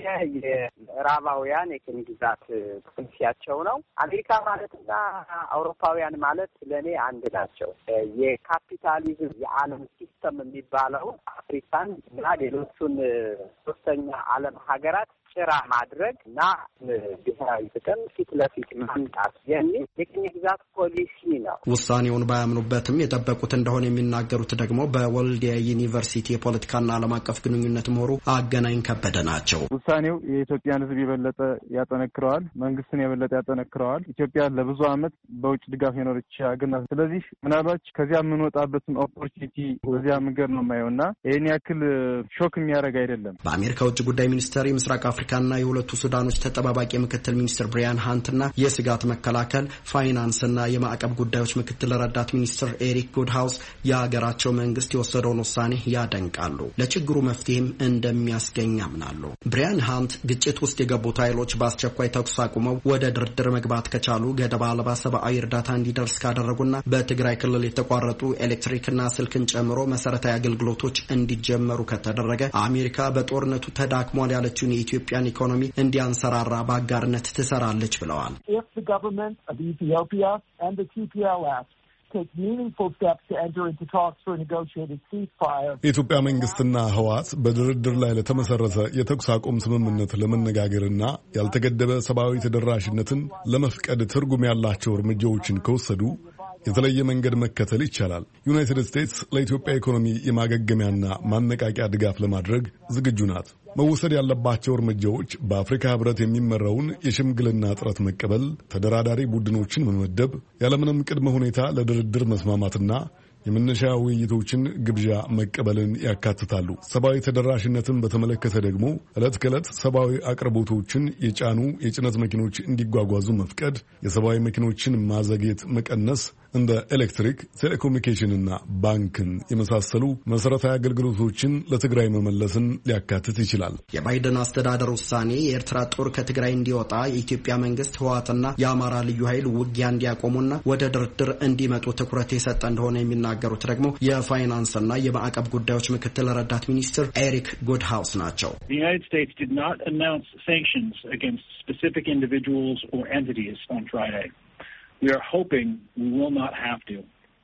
የምዕራባውያን የቅኝ ግዛት ፖሊሲያቸው ነው። አሜሪካ ማለትና አውሮፓውያን ማለት ለእኔ አንድ ናቸው። የካፒታሊዝም የዓለም ሲስተም የሚባለው አፍሪካን እና ሌሎቹን ሶስተኛ ዓለም ሀገራት ጭራ ማድረግ እና ብሔራዊ ጥቅም ፊት ለፊት ማምጣት የሚል የቅኝ ግዛት ፖሊሲ ነው። ውሳኔውን ባያምኑበትም የጠበቁት እንደሆነ የሚናገሩት ደግሞ በወልዲያ ዩኒቨርሲቲ የፖለቲካና ዓለም አቀፍ ግንኙነት ምሁሩ አገናኝ ከበደ ናቸው። ውሳኔው የኢትዮጵያን ሕዝብ የበለጠ ያጠነክረዋል፣ መንግስትን የበለጠ ያጠነክረዋል። ኢትዮጵያ ለብዙ ዓመት በውጭ ድጋፍ የኖረች ሀገር ናት። ስለዚህ ምናልባት ከዚያ የምንወጣበትን ኦፖርቹኒቲ በዚያ መንገድ ነው የማየውና ይህን ያክል ሾክ የሚያደርግ አይደለም። በአሜሪካ ውጭ ጉዳይ ሚኒስቴር የምስራቅ አፍሪካና የሁለቱ ሱዳኖች ተጠባባቂ ምክትል ሚኒስትር ብሪያን ሃንትና የስጋት መከላከል ፋይናንስና የማዕቀብ ጉዳዮች ምክትል ረዳት ሚኒስትር ኤሪክ ጉድሃውስ የሀገራቸው መንግስት የወሰደውን ውሳኔ ያደንቃሉ። ለችግሩ መፍትሄም እንደሚያስገኝ ያምናሉ። ብሪያን ሃንት ግጭት ውስጥ የገቡት ኃይሎች በአስቸኳይ ተኩስ አቁመው ወደ ድርድር መግባት ከቻሉ ገደብ አልባ ሰብአዊ እርዳታ እንዲደርስ ካደረጉና በትግራይ ክልል የተቋረጡ ኤሌክትሪክና ስልክን ጨምሮ መሰረታዊ አገልግሎቶች እንዲጀመሩ ከተደረገ አሜሪካ በጦርነቱ ተዳክሟል ያለችውን የኢትዮጵያን ኢኮኖሚ እንዲያንሰራራ በአጋርነት ትሰራለች ብለዋል። የኢትዮጵያ መንግስትና ህወሓት በድርድር ላይ ለተመሰረተ የተኩስ አቁም ስምምነት ለመነጋገርና ያልተገደበ ሰብአዊ ተደራሽነትን ለመፍቀድ ትርጉም ያላቸው እርምጃዎችን ከወሰዱ የተለየ መንገድ መከተል ይቻላል። ዩናይትድ ስቴትስ ለኢትዮጵያ ኢኮኖሚ የማገገሚያና ማነቃቂያ ድጋፍ ለማድረግ ዝግጁ ናት። መወሰድ ያለባቸው እርምጃዎች በአፍሪካ ህብረት የሚመራውን የሽምግልና ጥረት መቀበል፣ ተደራዳሪ ቡድኖችን መመደብ፣ ያለምንም ቅድመ ሁኔታ ለድርድር መስማማትና የመነሻ ውይይቶችን ግብዣ መቀበልን ያካትታሉ። ሰብአዊ ተደራሽነትን በተመለከተ ደግሞ ዕለት ከዕለት ሰብአዊ አቅርቦቶችን የጫኑ የጭነት መኪኖች እንዲጓጓዙ መፍቀድ፣ የሰብአዊ መኪኖችን ማዘግየት መቀነስ፣ እንደ ኤሌክትሪክ፣ ቴሌኮሙኒኬሽንና ባንክን የመሳሰሉ መሰረታዊ አገልግሎቶችን ለትግራይ መመለስን ሊያካትት ይችላል። የባይደን አስተዳደር ውሳኔ የኤርትራ ጦር ከትግራይ እንዲወጣ የኢትዮጵያ መንግስት ህወሓትና የአማራ ልዩ ኃይል ውጊያ እንዲያቆሙና ወደ ድርድር እንዲመጡ ትኩረት የሰጠ እንደሆነ የሚናገሩት ደግሞ የፋይናንስና የማዕቀብ ጉዳዮች ምክትል ረዳት ሚኒስትር ኤሪክ ጉድሃውስ ናቸው። The United States did not announce sanctions against specific individuals or entities on Friday. We are hoping we will not have to.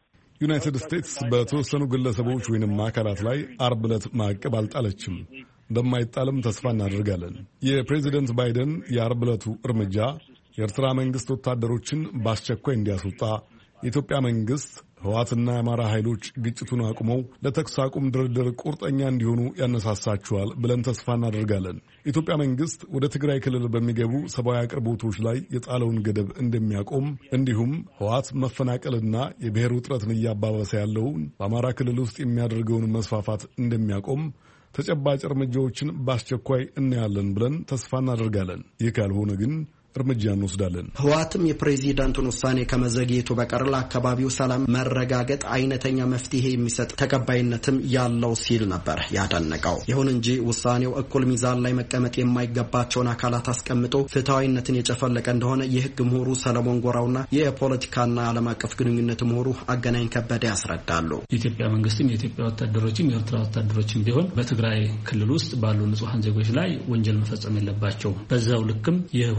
ዩናይትድ ስቴትስ በተወሰኑ ግለሰቦች ወይንም አካላት ላይ አርብ ዕለት ማዕቀብ አልጣለችም። እንደማይጣልም ተስፋ እናደርጋለን። የፕሬዚደንት ባይደን የአርብ ዕለቱ እርምጃ የኤርትራ መንግስት ወታደሮችን በአስቸኳይ እንዲያስወጣ፣ የኢትዮጵያ መንግስት ህወሓትና የአማራ ኃይሎች ግጭቱን አቁመው ለተኩስ አቁም ድርድር ቁርጠኛ እንዲሆኑ ያነሳሳቸዋል ብለን ተስፋ እናደርጋለን። የኢትዮጵያ መንግስት ወደ ትግራይ ክልል በሚገቡ ሰብአዊ አቅርቦቶች ላይ የጣለውን ገደብ እንደሚያቆም እንዲሁም ህወሓት መፈናቀልና የብሔር ውጥረትን እያባባሰ ያለውን በአማራ ክልል ውስጥ የሚያደርገውን መስፋፋት እንደሚያቆም ተጨባጭ እርምጃዎችን በአስቸኳይ እናያለን ብለን ተስፋ እናደርጋለን። ይህ ካልሆነ ግን እርምጃ እንወስዳለን። ህወሓትም የፕሬዚዳንቱን ውሳኔ ከመዘግየቱ በቀር ለአካባቢው ሰላም መረጋገጥ አይነተኛ መፍትሄ የሚሰጥ ተቀባይነትም ያለው ሲል ነበር ያደነቀው። ይሁን እንጂ ውሳኔው እኩል ሚዛን ላይ መቀመጥ የማይገባቸውን አካላት አስቀምጦ ፍትሐዊነትን የጨፈለቀ እንደሆነ የህግ ምሁሩ ሰለሞን ጎራውና የፖለቲካና ዓለም አቀፍ ግንኙነት ምሁሩ አገናኝ ከበደ ያስረዳሉ። የኢትዮጵያ መንግስትም የኢትዮጵያ ወታደሮችም የኤርትራ ወታደሮችም ቢሆን በትግራይ ክልል ውስጥ ባሉ ንጹሃን ዜጎች ላይ ወንጀል መፈጸም የለባቸው። በዛው ልክም የህወሓት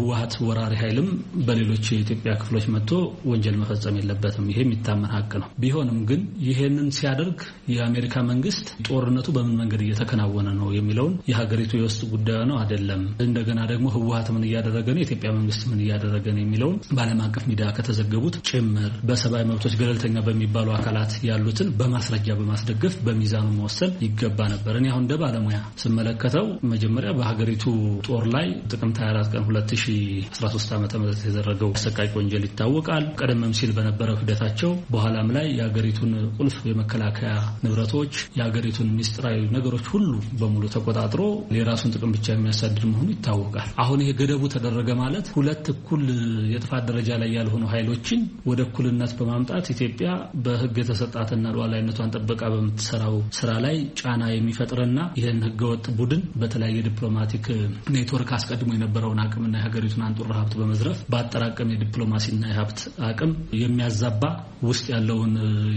ወራሪ ኃይልም በሌሎች የኢትዮጵያ ክፍሎች መጥቶ ወንጀል መፈጸም የለበትም። ይሄ የሚታመን ሀቅ ነው። ቢሆንም ግን ይሄንን ሲያደርግ የአሜሪካ መንግስት ጦርነቱ በምን መንገድ እየተከናወነ ነው የሚለውን የሀገሪቱ የውስጥ ጉዳይ ነው አይደለም፣ እንደገና ደግሞ ህወሓት ምን እያደረገ ነው፣ የኢትዮጵያ መንግስት ምን እያደረገ ነው የሚለውን በዓለም አቀፍ ሚዲያ ከተዘገቡት ጭምር በሰብአዊ መብቶች ገለልተኛ በሚባሉ አካላት ያሉትን በማስረጃ በማስደገፍ በሚዛኑ መወሰን ይገባ ነበር። እኔ አሁን እንደ ባለሙያ ስመለከተው መጀመሪያ በሀገሪቱ ጦር ላይ ጥቅምት ሃያ አራት ቀን ሁለት ሺህ አስራ ሶስት ዓመተ ምህረት የተደረገው አሰቃቂ ወንጀል ይታወቃል። ቀደምም ሲል በነበረው ሂደታቸው በኋላም ላይ የሀገሪቱን ቁልፍ የመከላከያ ንብረቶች የሀገሪቱን ሚስጥራዊ ነገሮች ሁሉ በሙሉ ተቆጣጥሮ የራሱን ጥቅም ብቻ የሚያሳድር መሆኑ ይታወቃል። አሁን ይሄ ገደቡ ተደረገ ማለት ሁለት እኩል የጥፋት ደረጃ ላይ ያልሆኑ ኃይሎችን ወደ እኩልነት በማምጣት ኢትዮጵያ በህግ የተሰጣትና ሉዓላዊነቷን ጠብቃ በምትሰራው ስራ ላይ ጫና የሚፈጥርና ይህን ህገወጥ ቡድን በተለያየ ዲፕሎማቲክ ኔትወርክ አስቀድሞ የነበረውን አቅምና የሀገሪቱን አንጡራ ሀብት በመዝረፍ በአጠራቀም የዲፕሎማሲና የሀብት አቅም የሚያዛባ ውስጥ ያለውን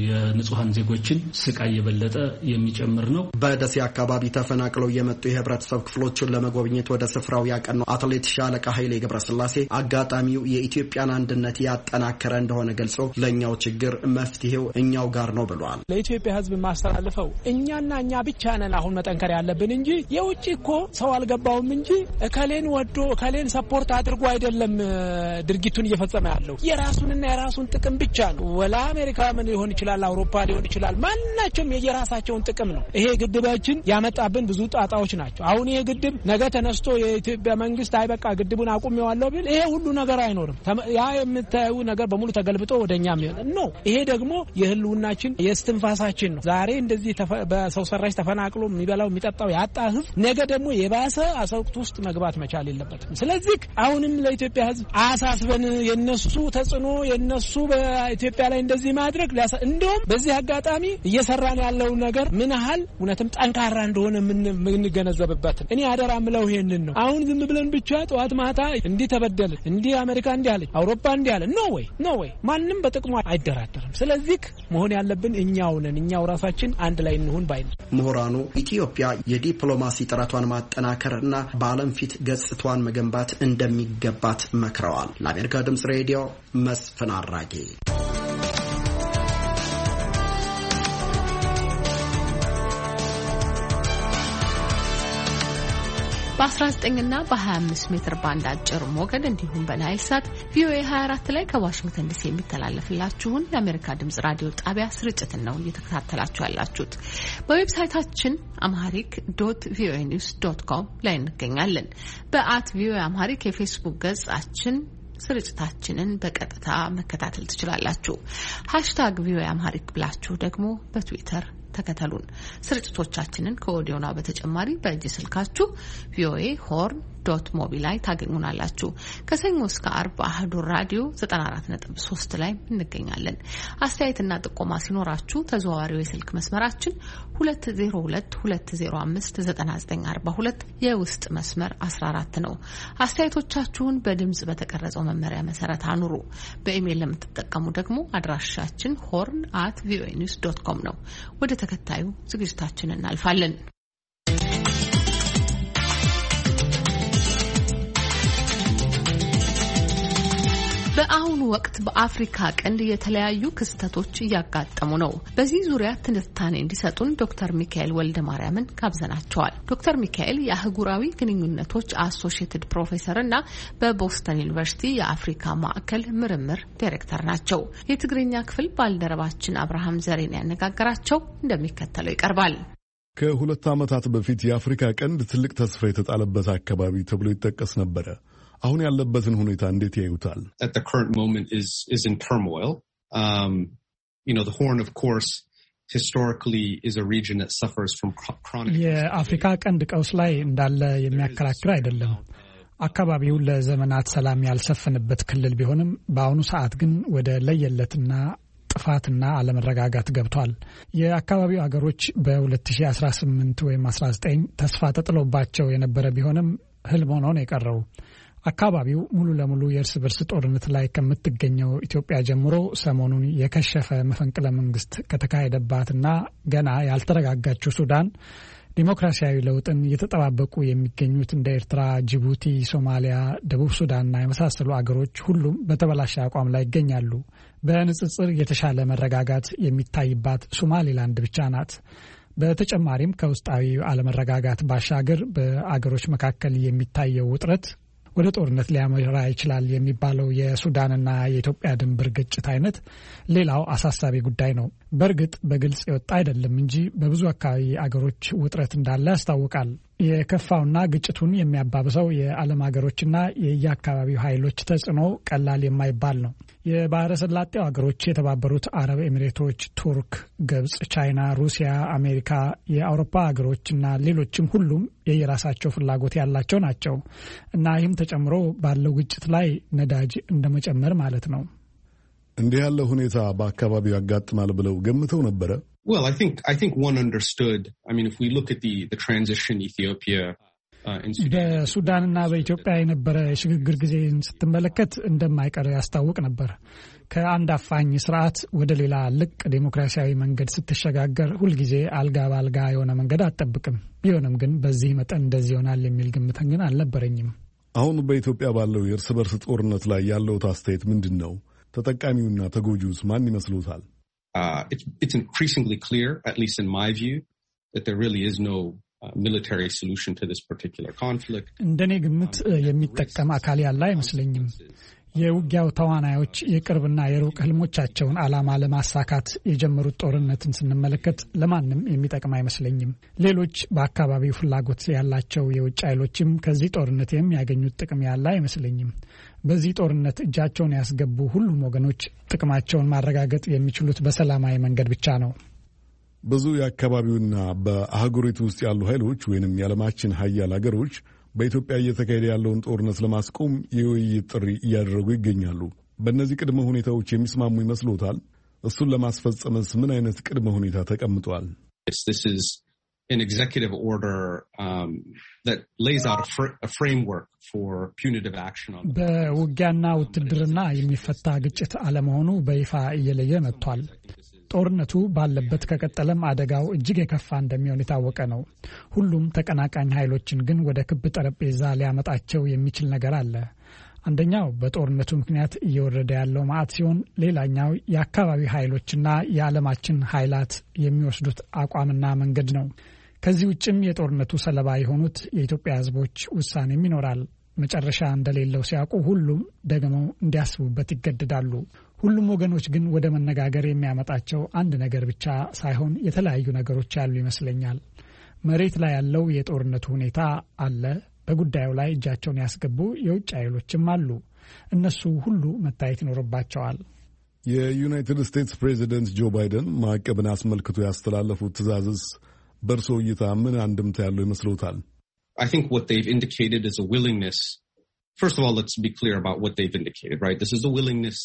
የንጹሃን ዜጎችን ስቃይ የበለጠ የሚጨምር ነው። በደሴ አካባቢ ተፈናቅለው የመጡ የህብረተሰብ ክፍሎችን ለመጎብኘት ወደ ስፍራው ያቀናው አትሌት ሻለቃ ኃይሌ ገብረስላሴ አጋጣሚው የኢትዮጵያን አንድነት ያጠናከረ እንደሆነ ገልጾ ለኛው ችግር መፍትሄው እኛው ጋር ነው ብሏል። ለኢትዮጵያ ህዝብ ማስተላልፈው እኛና እኛ ብቻ ነን አሁን መጠንከር ያለብን እንጂ የውጭ እኮ ሰው አልገባውም እንጂ እከሌን ወዶ እከሌን ሰፖርት አድርጎ አይደለም ድርጊቱን እየፈጸመ ያለው የራሱንና የራሱን ጥቅም ብቻ ነው። ወላ አሜሪካ ምን ሊሆን ይችላል፣ አውሮፓ ሊሆን ይችላል፣ ማናቸውም የየራሳቸውን ጥቅም ነው። ይሄ ግድባችን ያመጣብን ብዙ ጣጣዎች ናቸው። አሁን ይሄ ግድብ ነገ ተነስቶ የኢትዮጵያ መንግስት አይበቃ ግድቡን አቁሜዋለሁ ቢል ይሄ ሁሉ ነገር አይኖርም። ያ የምታዩ ነገር በሙሉ ተገልብጦ ወደኛ የሚሆን ነው። ይሄ ደግሞ የህልውናችን የስትንፋሳችን ነው። ዛሬ እንደዚህ በሰው ሰራሽ ተፈናቅሎ የሚበላው የሚጠጣው ያጣ ህዝብ ነገ ደግሞ የባሰ አሰውቅት ውስጥ መግባት መቻል የለበትም። ስለዚህ አሁንም ለኢትዮጵያ ህዝብ አሳስበን የነሱ ተጽዕኖ የነሱ በኢትዮጵያ ላይ እንደዚህ ማድረግ እንደውም በዚህ አጋጣሚ እየሰራን ያለው ነገር ምን ያህል እውነትም ጠንካራ እንደሆነ የምንገነዘብበት እኔ አደራ ምለው ይሄንን ነው። አሁን ዝም ብለን ብቻ ጠዋት ማታ እንዲህ ተበደለ እንዲህ አሜሪካ እንዲህ አለች አውሮፓ እንዲህ አለ ኖ ወይ ኖ ወይ ማንንም በጥቅሙ አይደራደርም። ስለዚህ መሆን ያለብን እኛው ነን፣ እኛው ራሳችን አንድ ላይ እንሁን ባይ ነን። ምሁራኑ ኢትዮጵያ የዲፕሎማሲ ጥረቷን ማጠናከርና በዓለም ፊት ገጽታዋን መገንባት እንደሚገባት መክረዋል። ለአሜሪካ ድምጽ ሬዲዮ መስፍን አራጌ። በአስራ ዘጠኝ እና በሀያ አምስት ሜትር ባንድ አጭር ሞገድ እንዲሁም በናይል ሳት ቪኦኤ ሀያ አራት ላይ ከዋሽንግተን ዲሲ የሚተላለፍላችሁን የአሜሪካ ድምጽ ራዲዮ ጣቢያ ስርጭትን ነው እየተከታተላችሁ ያላችሁት። በዌብሳይታችን አምሃሪክ ዶት ቪኦኤ ኒውስ ዶት ኮም ላይ እንገኛለን። በአት ቪኦኤ አምሃሪክ የፌስቡክ ገጻችን ስርጭታችንን በቀጥታ መከታተል ትችላላችሁ። ሃሽታግ ቪኦኤ አምሃሪክ ብላችሁ ደግሞ በትዊተር ተከተሉን። ስርጭቶቻችንን ከኦዲዮና በተጨማሪ በእጅ ስልካችሁ ቪኦኤ ሆርን ዶት ሞቢ ላይ ታገኙናላችሁ። ከሰኞ እስከ አርብ አህዱ ራዲዮ ዘጠና አራት ነጥብ ሶስት ላይ እንገኛለን። አስተያየትና ጥቆማ ሲኖራችሁ ተዘዋዋሪው የስልክ መስመራችን ሁለት ዜሮ ሁለት ሁለት ዜሮ አምስት ዘጠና ዘጠኝ አርባ ሁለት የውስጥ መስመር አስራ አራት ነው። አስተያየቶቻችሁን በድምጽ በተቀረጸው መመሪያ መሰረት አኑሩ። በኢሜይል ለምትጠቀሙ ደግሞ አድራሻችን ሆርን አት ቪኦኤ ኒውስ ዶት ኮም ነው። ወደ ተከታዩ ዝግጅታችን እናልፋለን። በአሁኑ ወቅት በአፍሪካ ቀንድ የተለያዩ ክስተቶች እያጋጠሙ ነው። በዚህ ዙሪያ ትንታኔ እንዲሰጡን ዶክተር ሚካኤል ወልደ ማርያምን ጋብዘናቸዋል። ዶክተር ሚካኤል የአህጉራዊ ግንኙነቶች አሶሺየትድ ፕሮፌሰር እና በቦስተን ዩኒቨርሲቲ የአፍሪካ ማዕከል ምርምር ዳይሬክተር ናቸው። የትግርኛ ክፍል ባልደረባችን አብርሃም ዘሬን ያነጋገራቸው እንደሚከተለው ይቀርባል። ከሁለት ዓመታት በፊት የአፍሪካ ቀንድ ትልቅ ተስፋ የተጣለበት አካባቢ ተብሎ ይጠቀስ ነበረ። አሁን ያለበትን ሁኔታ እንዴት ያዩታል? At the current moment is is in turmoil. Um, you know, the Horn, of course, historically is a region that suffers from chronic. የአፍሪካ ቀንድ ቀውስ ላይ እንዳለ የሚያከራክር አይደለም። አካባቢው ለዘመናት ሰላም ያልሰፈነበት ክልል ቢሆንም በአሁኑ ሰዓት ግን ወደ ለየለትና ጥፋትና አለመረጋጋት ገብቷል። የአካባቢው ሀገሮች በ2018 ወይም አስራ ዘጠኝ ተስፋ ተጥሎባቸው የነበረ ቢሆንም ህልም ሆኖ ነው የቀረው። አካባቢው ሙሉ ለሙሉ የእርስ በርስ ጦርነት ላይ ከምትገኘው ኢትዮጵያ ጀምሮ ሰሞኑን የከሸፈ መፈንቅለ መንግስት ከተካሄደባትና ገና ያልተረጋጋችው ሱዳን ዲሞክራሲያዊ ለውጥን እየተጠባበቁ የሚገኙት እንደ ኤርትራ፣ ጅቡቲ፣ ሶማሊያ፣ ደቡብ ሱዳንና የመሳሰሉ አገሮች ሁሉም በተበላሸ አቋም ላይ ይገኛሉ። በንጽጽር የተሻለ መረጋጋት የሚታይባት ሶማሊላንድ ብቻ ናት። በተጨማሪም ከውስጣዊ አለመረጋጋት ባሻገር በአገሮች መካከል የሚታየው ውጥረት ወደ ጦርነት ሊያመራ ይችላል የሚባለው የሱዳንና የኢትዮጵያ ድንበር ግጭት አይነት ሌላው አሳሳቢ ጉዳይ ነው። በእርግጥ በግልጽ የወጣ አይደለም እንጂ በብዙ አካባቢ አገሮች ውጥረት እንዳለ ያስታውቃል። የከፋውና ግጭቱን የሚያባብሰው የዓለም ሀገሮችና የየአካባቢው ኃይሎች ተጽዕኖ ቀላል የማይባል ነው። የባህረ ሰላጤው ሀገሮች የተባበሩት አረብ ኤሚሬቶች፣ ቱርክ፣ ግብጽ፣ ቻይና፣ ሩሲያ፣ አሜሪካ፣ የአውሮፓ ሀገሮችና ሌሎችም ሁሉም የየራሳቸው ፍላጎት ያላቸው ናቸው እና ይህም ተጨምሮ ባለው ግጭት ላይ ነዳጅ እንደመጨመር ማለት ነው። እንዲህ ያለ ሁኔታ በአካባቢው ያጋጥማል ብለው ገምተው ነበረ? Well, I think I think one understood. I mean, if we look at the the transition Ethiopia uh, in Sudan, በሱዳንና በኢትዮጵያ የነበረ የሽግግር ጊዜን ስትመለከት እንደማይቀር ያስታውቅ ነበር። ከአንድ አፋኝ ስርዓት ወደ ሌላ ልቅ ዴሞክራሲያዊ መንገድ ስትሸጋገር ሁልጊዜ አልጋ ባልጋ የሆነ መንገድ አትጠብቅም። ቢሆንም ግን በዚህ መጠን እንደዚህ ይሆናል የሚል ግምት ግን አልነበረኝም። አሁን በኢትዮጵያ ባለው የእርስ በርስ ጦርነት ላይ ያለው አስተያየት ምንድን ነው? ተጠቃሚውና ተጎጂውስ ማን ይመስሉታል? Uh, it's, it's increasingly clear, at least in my view, that there really is no uh, military solution to this particular conflict. እንደኔ ግምት የሚጠቀም አካል ያለ አይመስለኝም። የውጊያው ተዋናዮች የቅርብና የሩቅ ህልሞቻቸውን ዓላማ ለማሳካት የጀመሩት ጦርነትን ስንመለከት ለማንም የሚጠቅም አይመስለኝም። ሌሎች በአካባቢው ፍላጎት ያላቸው የውጭ ኃይሎችም ከዚህ ጦርነት የሚያገኙት ጥቅም ያለ አይመስለኝም። በዚህ ጦርነት እጃቸውን ያስገቡ ሁሉም ወገኖች ጥቅማቸውን ማረጋገጥ የሚችሉት በሰላማዊ መንገድ ብቻ ነው። ብዙ የአካባቢውና በአህጉሪቱ ውስጥ ያሉ ኃይሎች ወይንም የዓለማችን ሀያል ሀገሮች በኢትዮጵያ እየተካሄደ ያለውን ጦርነት ለማስቆም የውይይት ጥሪ እያደረጉ ይገኛሉ። በእነዚህ ቅድመ ሁኔታዎች የሚስማሙ ይመስሎታል? እሱን ለማስፈጸምስ ምን አይነት ቅድመ ሁኔታ ተቀምጧል? This is an executive order um, that lays out a, fr- a framework for punitive action on በውጊያና ውትድርና የሚፈታ ግጭት አለመሆኑ በይፋ እየለየ መጥቷል። ጦርነቱ ባለበት ከቀጠለም አደጋው እጅግ የከፋ እንደሚሆን የታወቀ ነው። ሁሉም ተቀናቃኝ ኃይሎችን ግን ወደ ክብ ጠረጴዛ ሊያመጣቸው የሚችል ነገር አለ። አንደኛው በጦርነቱ ምክንያት እየወረደ ያለው መዓት ሲሆን፣ ሌላኛው የአካባቢ ኃይሎችና የዓለማችን ኃይላት የሚወስዱት አቋምና መንገድ ነው። ከዚህ ውጭም የጦርነቱ ሰለባ የሆኑት የኢትዮጵያ ሕዝቦች ውሳኔም ይኖራል። መጨረሻ እንደሌለው ሲያውቁ ሁሉም ደግሞ እንዲያስቡበት ይገደዳሉ። ሁሉም ወገኖች ግን ወደ መነጋገር የሚያመጣቸው አንድ ነገር ብቻ ሳይሆን የተለያዩ ነገሮች ያሉ ይመስለኛል። መሬት ላይ ያለው የጦርነቱ ሁኔታ አለ። በጉዳዩ ላይ እጃቸውን ያስገቡ የውጭ ኃይሎችም አሉ። እነሱ ሁሉ መታየት ይኖርባቸዋል። የዩናይትድ ስቴትስ ፕሬዚደንት ጆ ባይደን ማዕቀብን አስመልክቶ ያስተላለፉት ትዕዛዝስ በእርሶ እይታ ምን አንድምታ ያለው ይመስሎታል? I think what they've indicated is a willingness. First of all, let's be clear about what they've indicated, right? This is a willingness.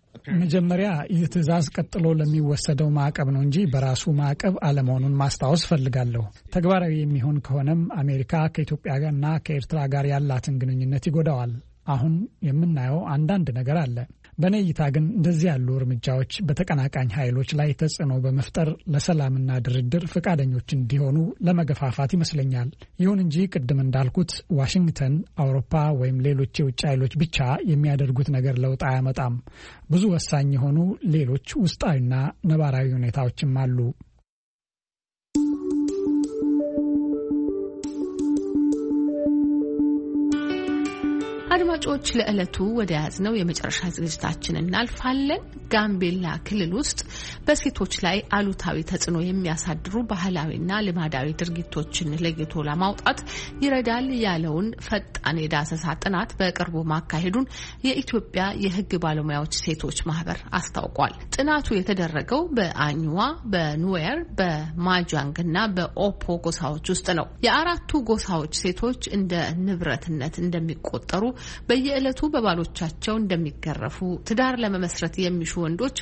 መጀመሪያ ይህ ትዕዛዝ ቀጥሎ ለሚወሰደው ማዕቀብ ነው እንጂ በራሱ ማዕቀብ አለመሆኑን ማስታወስ ፈልጋለሁ። ተግባራዊ የሚሆን ከሆነም አሜሪካ ከኢትዮጵያና ከኤርትራ ጋር ያላትን ግንኙነት ይጎዳዋል። አሁን የምናየው አንዳንድ ነገር አለ። በእኔ እይታ ግን እንደዚህ ያሉ እርምጃዎች በተቀናቃኝ ኃይሎች ላይ ተጽዕኖ በመፍጠር ለሰላምና ድርድር ፈቃደኞች እንዲሆኑ ለመገፋፋት ይመስለኛል። ይሁን እንጂ ቅድም እንዳልኩት ዋሽንግተን፣ አውሮፓ ወይም ሌሎች የውጭ ኃይሎች ብቻ የሚያደርጉት ነገር ለውጥ አያመጣም። ብዙ ወሳኝ የሆኑ ሌሎች ውስጣዊና ነባራዊ ሁኔታዎችም አሉ። አድማጮች ለዕለቱ ወደ ያዝነው የመጨረሻ ዝግጅታችን እናልፋለን። ጋምቤላ ክልል ውስጥ በሴቶች ላይ አሉታዊ ተጽዕኖ የሚያሳድሩ ባህላዊና ልማዳዊ ድርጊቶችን ለይቶ ለማውጣት ይረዳል ያለውን ፈጣን የዳሰሳ ጥናት በቅርቡ ማካሄዱን የኢትዮጵያ የሕግ ባለሙያዎች ሴቶች ማህበር አስታውቋል። ጥናቱ የተደረገው በአኝዋ፣ በኑዌር፣ በማጃንግና በኦፖ ጎሳዎች ውስጥ ነው። የአራቱ ጎሳዎች ሴቶች እንደ ንብረትነት እንደሚቆጠሩ በየዕለቱ በባሎቻቸው እንደሚገረፉ፣ ትዳር ለመመስረት የሚሹ ወንዶች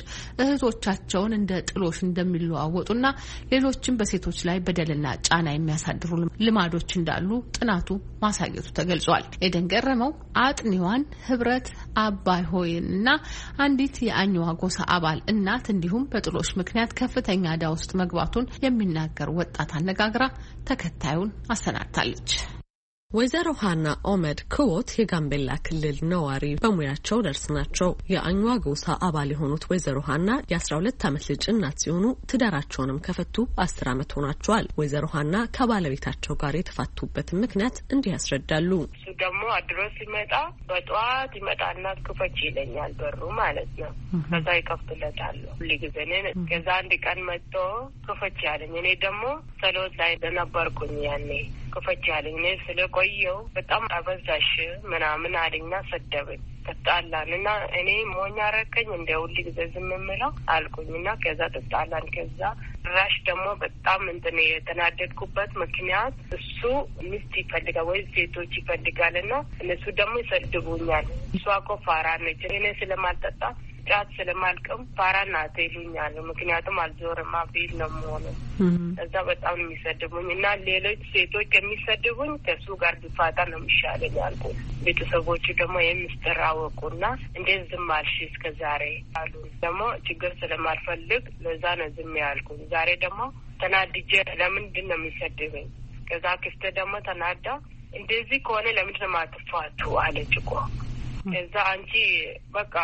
እህቶቻቸውን እንደ ጥሎሽ እንደሚለዋወጡና ሌሎችም በሴቶች ላይ በደልና ጫና የሚያሳድሩ ልማዶች እንዳሉ ጥናቱ ማሳየቱ ተገልጿል። ኤደን ገረመው አጥኒዋን ህብረት አባይ ሆይንና አንዲት የአኝዋ ጎሳ አባል እናት እንዲሁም በጥሎሽ ምክንያት ከፍተኛ ዕዳ ውስጥ መግባቱን የሚናገር ወጣት አነጋግራ ተከታዩን አሰናድታለች። ወይዘሮ ሃና ኦመድ ክዎት የጋምቤላ ክልል ነዋሪ በሙያቸው ነርስ ናቸው። የአኝዋ ጎሳ አባል የሆኑት ወይዘሮ ሃና የአስራ ሁለት ዓመት ልጅ እናት ሲሆኑ ትዳራቸውንም ከፈቱ አስር ዓመት ሆናቸዋል። ወይዘሮ ሃና ከባለቤታቸው ጋር የተፋቱበትን ምክንያት እንዲህ ያስረዳሉ። እሱ ደግሞ አድሮ ሲመጣ በጠዋት ይመጣና ክፈች ይለኛል፣ በሩ ማለት ነው። ከዛ ይከፍትለታል ሁልጊዜ። ከዛ አንድ ቀን መጥቶ ክፈች ያለኝ፣ እኔ ደግሞ ሰሎት ላይ ነበርኩኝ ያኔ ክፈች ያለኝ። እኔ ስለቆየው በጣም አበዛሽ ምናምን አለኝና ሰደበኝ። ተጣላንና እኔ ሞኛ ረከኝ እንደ ሁሉ ጊዜ ዝም የምለው አልኩኝና ከዛ ተጣላን። ከዛ ራሽ ደግሞ በጣም እንትን የተናደድኩበት ምክንያት እሱ ሚስት ይፈልጋል ወይ ሴቶች ይፈልጋልና እነሱ ደግሞ ይሰድቡኛል። እሷ እኮ ፋራ ነች፣ እኔ ስለማልጠጣ ጫት ስለማልቀም ፋራ ናት ይሉኛል። ምክንያቱም አልዞርም አቤል ነው የምሆነው። እዛ በጣም ነው የሚሰድቡኝ እና ሌሎች ሴቶች ከሚሰድቡኝ ከሱ ጋር ቢፋታ ነው የሚሻለኝ አልኩ። ቤተሰቦቹ ደግሞ የምስጢር አወቁና እንዴት ዝም አልሽ እስከ ዛሬ አሉ። ደግሞ ችግር ስለማልፈልግ ለዛ ነው ዝም ያልኩኝ። ዛሬ ደግሞ ተናድጄ ለምንድን ነው የሚሰድበኝ? ከዛ ክስተ ደግሞ ተናዳ እንደዚህ ከሆነ ለምንድን ነው የማትፋቱ አለች እኮ። ከዛ አንቺ በቃ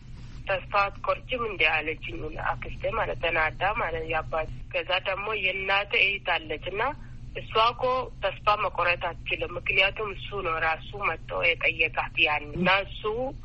ተስፋ አትቆርጭም እንደ አለችኝ አክስቴ ማለት ተናዳ ማለት ያባት። ከዛ ደግሞ የእናቴ እህት አለችና እሷ እኮ ተስፋ መቆረጥ አትችልም፣ ምክንያቱም እሱ ነው ራሱ መጥቶ የጠየቃት ያን እና እሱ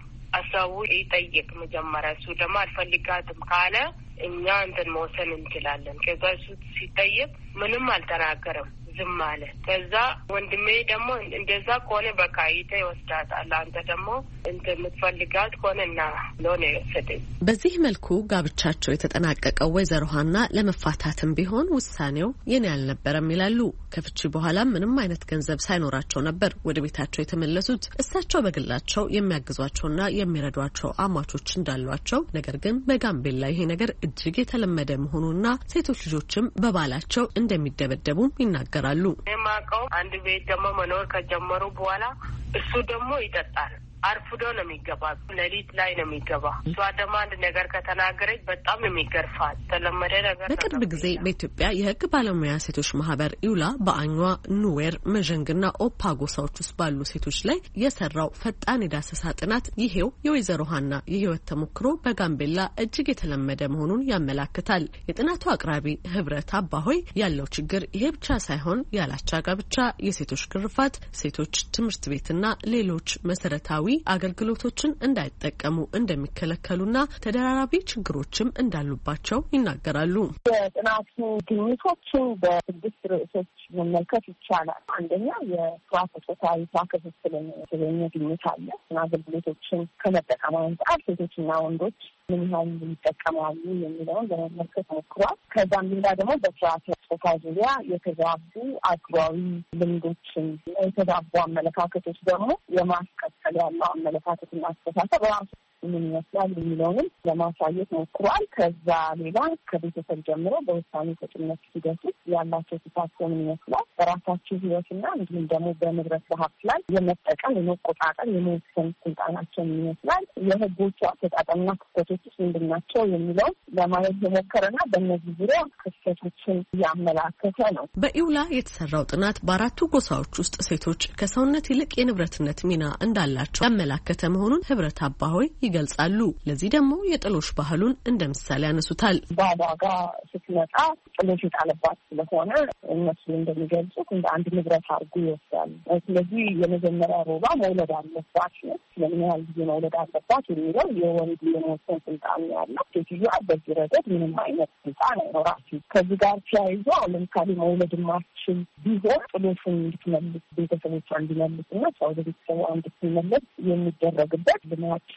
አሳቡ ይጠይቅ መጀመሪያ። እሱ ደግሞ አልፈልጋትም ካለ እኛ እንትን መወሰን እንችላለን። ከዛ እሱ ሲጠይቅ ምንም አልተናገረም፣ ዝም አለ። ከዛ ወንድሜ ደግሞ እንደዛ ከሆነ በቃ ይተ ይወስዳታል፣ አንተ ደግሞ እንትን የምትፈልጋት ከሆነ እና ለሆነ ይወሰደኝ። በዚህ መልኩ ጋብቻቸው የተጠናቀቀው ወይዘሮ ሃና ለመፋታትም ቢሆን ውሳኔው የኔ አልነበረም ይላሉ። ከፍቺ በኋላ ምንም አይነት ገንዘብ ሳይኖራቸው ነበር ወደ ቤታቸው የተመለሱት። እሳቸው በግላቸው የሚያግዟቸውና የሚረዷቸው አማቾች እንዳሏቸው፣ ነገር ግን በጋምቤላ ይሄ ነገር እጅግ የተለመደ መሆኑና ሴቶች ልጆችም በባላቸው እንደሚደበደቡም ይናገራሉ። የማውቀው አንድ ቤት ደግሞ መኖር ከጀመሩ በኋላ እሱ ደግሞ ይጠጣል። አርፍዶ ነው የሚገባ፣ ሌሊት ላይ ነው የሚገባ። እሷ ደግሞ አንድ ነገር ከተናገረች በጣም ነው የሚገርፋት። ተለመደ ነገር። በቅርብ ጊዜ በኢትዮጵያ የሕግ ባለሙያ ሴቶች ማህበር ኢውላ በአኝዋ፣ ኑዌር፣ መዠንግና ኦፓ ጎሳዎች ውስጥ ባሉ ሴቶች ላይ የሰራው ፈጣን የዳሰሳ ጥናት ይሄው የወይዘሮ ሃና የህይወት ተሞክሮ በጋምቤላ እጅግ የተለመደ መሆኑን ያመላክታል። የጥናቱ አቅራቢ ህብረት አባሆይ ያለው ችግር ይሄ ብቻ ሳይሆን ያላቻ ጋብቻ፣ የሴቶች ግርፋት፣ ሴቶች ትምህርት ቤትና ሌሎች መሰረታዊ አገልግሎቶችን እንዳይጠቀሙ እንደሚከለከሉና ተደራራቢ ችግሮችም እንዳሉባቸው ይናገራሉ። የጥናቱ ግኝቶችን በስድስት ርዕሶች መመልከት ይቻላል። አንደኛ የስርዓተ ጾታዊ ክፍፍልን የተገኘ ግኝት አለ። አገልግሎቶችን ከመጠቀም አንጻር ሴቶችና ወንዶች ምን ያህል ይጠቀማሉ የሚለውን ለመመልከት ሞክሯል። ከዛም ሌላ ደግሞ በስርዓተ ጾታ ዙሪያ የተዛቡ አግባዊ ልምዶችን፣ የተዛቡ አመለካከቶች ደግሞ የማስቀጠል ያለው አመለካከትና አስተሳሰብ ራሱ ምን ይመስላል የሚለውንም ለማሳየት ሞክሯል። ከዛ ሌላ ከቤተሰብ ጀምሮ በውሳኔ ሰጭነት ሂደት ውስጥ ያላቸው ተሳትፎ ምን ይመስላል፣ በራሳቸው ህይወትና እንዲሁም ደግሞ በንብረት በሀብት ላይ የመጠቀም የመቆጣጠር የመወሰን ስልጣናቸው ምን ይመስላል፣ የህጎቹ አፈጻጸምና ክፍተቶች ውስጥ ምንድን ናቸው የሚለው ለማየት የሞከረና በእነዚህ ዙሪያ ክፍተቶችን እያመላከተ ነው። በኢውላ የተሰራው ጥናት በአራቱ ጎሳዎች ውስጥ ሴቶች ከሰውነት ይልቅ የንብረትነት ሚና እንዳላቸው ያመላከተ መሆኑን ህብረት አባሆይ ይገልጻሉ። ለዚህ ደግሞ የጥሎሽ ባህሉን እንደ ምሳሌ ያነሱታል። ባሏ ጋር ስትመጣ ጥሎሽ የጣለባት ስለሆነ እነሱ እንደሚገልጹት እንደ አንድ ንብረት አድርጎ ይወስዳሉ። ስለዚህ የመጀመሪያ ሮባ መውለድ አለባት ነው። ስለምን ያህል ጊዜ መውለድ አለባት የሚለው የወንድ የመወሰን ስልጣን ያለው፣ ሴትዮዋ በዚህ ረገድ ምንም አይነት ስልጣን አይኖራትም። ከዚህ ጋር ተያይዞ ለምሳሌ መውለድ ማትችል ቢሆን ጥሎሹን እንድትመልስ ቤተሰቦቿ እንዲመልስና ሰው ወደ ቤተሰቧ እንድትመለስ የሚደረግበት ልማት እንዳለ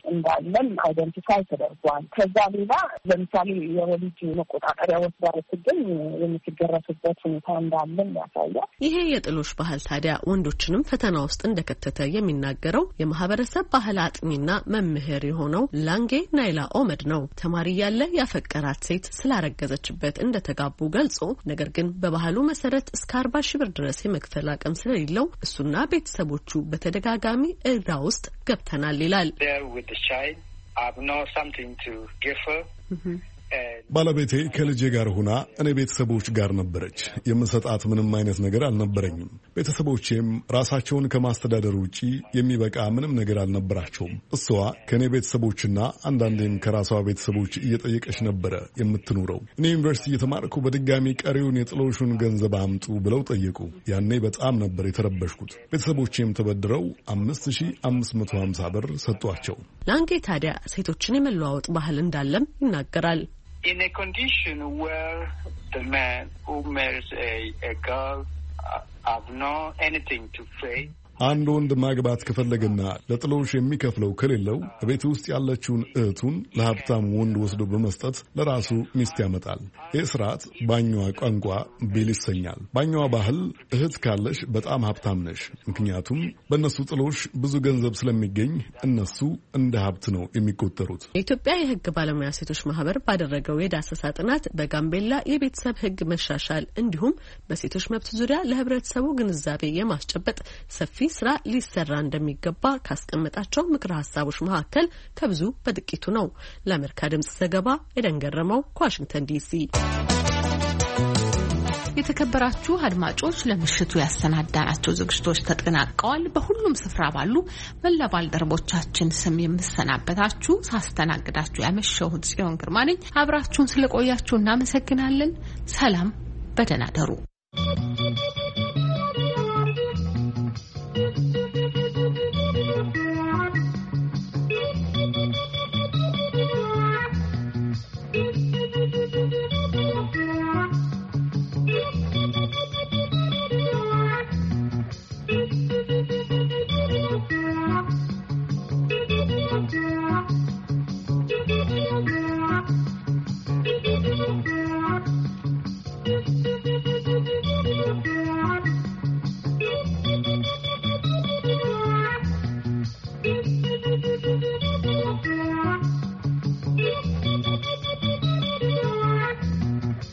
እንዳለም አይደንቲፋይ ተደርጓል። ከዛ ሌላ ለምሳሌ የወሊድ መቆጣጠሪያ ወስዳ ስትገኝ የምትገረሱበት ሁኔታ እንዳለም ያሳያል። ይሄ የጥሎሽ ባህል ታዲያ ወንዶችንም ፈተና ውስጥ እንደከተተ የሚናገረው የማህበረሰብ ባህል አጥኚና መምህር የሆነው ላንጌ ናይላ ኦመድ ነው። ተማሪ ያለ ያፈቀራት ሴት ስላረገዘችበት እንደተጋቡ ገልጾ ነገር ግን በባህሉ መሰረት እስከ አርባ ሺህ ብር ድረስ የመክፈል አቅም ስለሌለው እሱና ቤተሰቦቹ በተደጋጋሚ እዳ ውስጥ ገብተናል ይላል። ባለቤቴ ከልጄ ጋር ሆና እኔ ቤተሰቦች ጋር ነበረች። የምሰጣት ምንም አይነት ነገር አልነበረኝም። ቤተሰቦቼም ራሳቸውን ከማስተዳደር ውጪ የሚበቃ ምንም ነገር አልነበራቸውም። እሷ ከእኔ ቤተሰቦችና አንዳንዴም ከራሷ ቤተሰቦች እየጠየቀች ነበረ የምትኖረው። እኔ ዩኒቨርሲቲ እየተማርኩ በድጋሚ ቀሪውን የጥሎሹን ገንዘብ አምጡ ብለው ጠየቁ። ያኔ በጣም ነበር የተረበሽኩት። ቤተሰቦቼም ተበድረው አምስት ሺህ አምስት መቶ ሀምሳ ብር ሰጧቸው። ላንጌ ታዲያ ሴቶችን የመለዋወጥ ባህል እንዳለም ይናገራል። In a condition where the man who marries a, a girl uh, have no anything to pay. አንድ ወንድ ማግባት ከፈለገና ለጥሎሽ የሚከፍለው ከሌለው ቤት ውስጥ ያለችውን እህቱን ለሀብታም ወንድ ወስዶ በመስጠት ለራሱ ሚስት ያመጣል። ይህ ስርዓት ባኛዋ ቋንቋ ቤል ይሰኛል። ባኛዋ ባህል እህት ካለሽ በጣም ሀብታም ነሽ፣ ምክንያቱም በእነሱ ጥሎሽ ብዙ ገንዘብ ስለሚገኝ እነሱ እንደ ሀብት ነው የሚቆጠሩት። የኢትዮጵያ የሕግ ባለሙያ ሴቶች ማህበር ባደረገው የዳሰሳ ጥናት በጋምቤላ የቤተሰብ ሕግ መሻሻል እንዲሁም በሴቶች መብት ዙሪያ ለህብረተሰቡ ግንዛቤ የማስጨበጥ ሰፊ ስራ ሊሰራ እንደሚገባ ካስቀመጣቸው ምክረ ሀሳቦች መካከል ከብዙ በጥቂቱ ነው። ለአሜሪካ ድምጽ ዘገባ ኤደን ገረመው ከዋሽንግተን ዲሲ። የተከበራችሁ አድማጮች ለምሽቱ ያሰናዳናቸው ዝግጅቶች ተጠናቀዋል። በሁሉም ስፍራ ባሉ መላ ባልደረቦቻችን ስም የምሰናበታችሁ ሳስተናግዳችሁ ያመሸሁት ጽዮን ግርማ ነኝ። አብራችሁን ስለቆያችሁ እናመሰግናለን። ሰላም፣ በደህና ደሩ።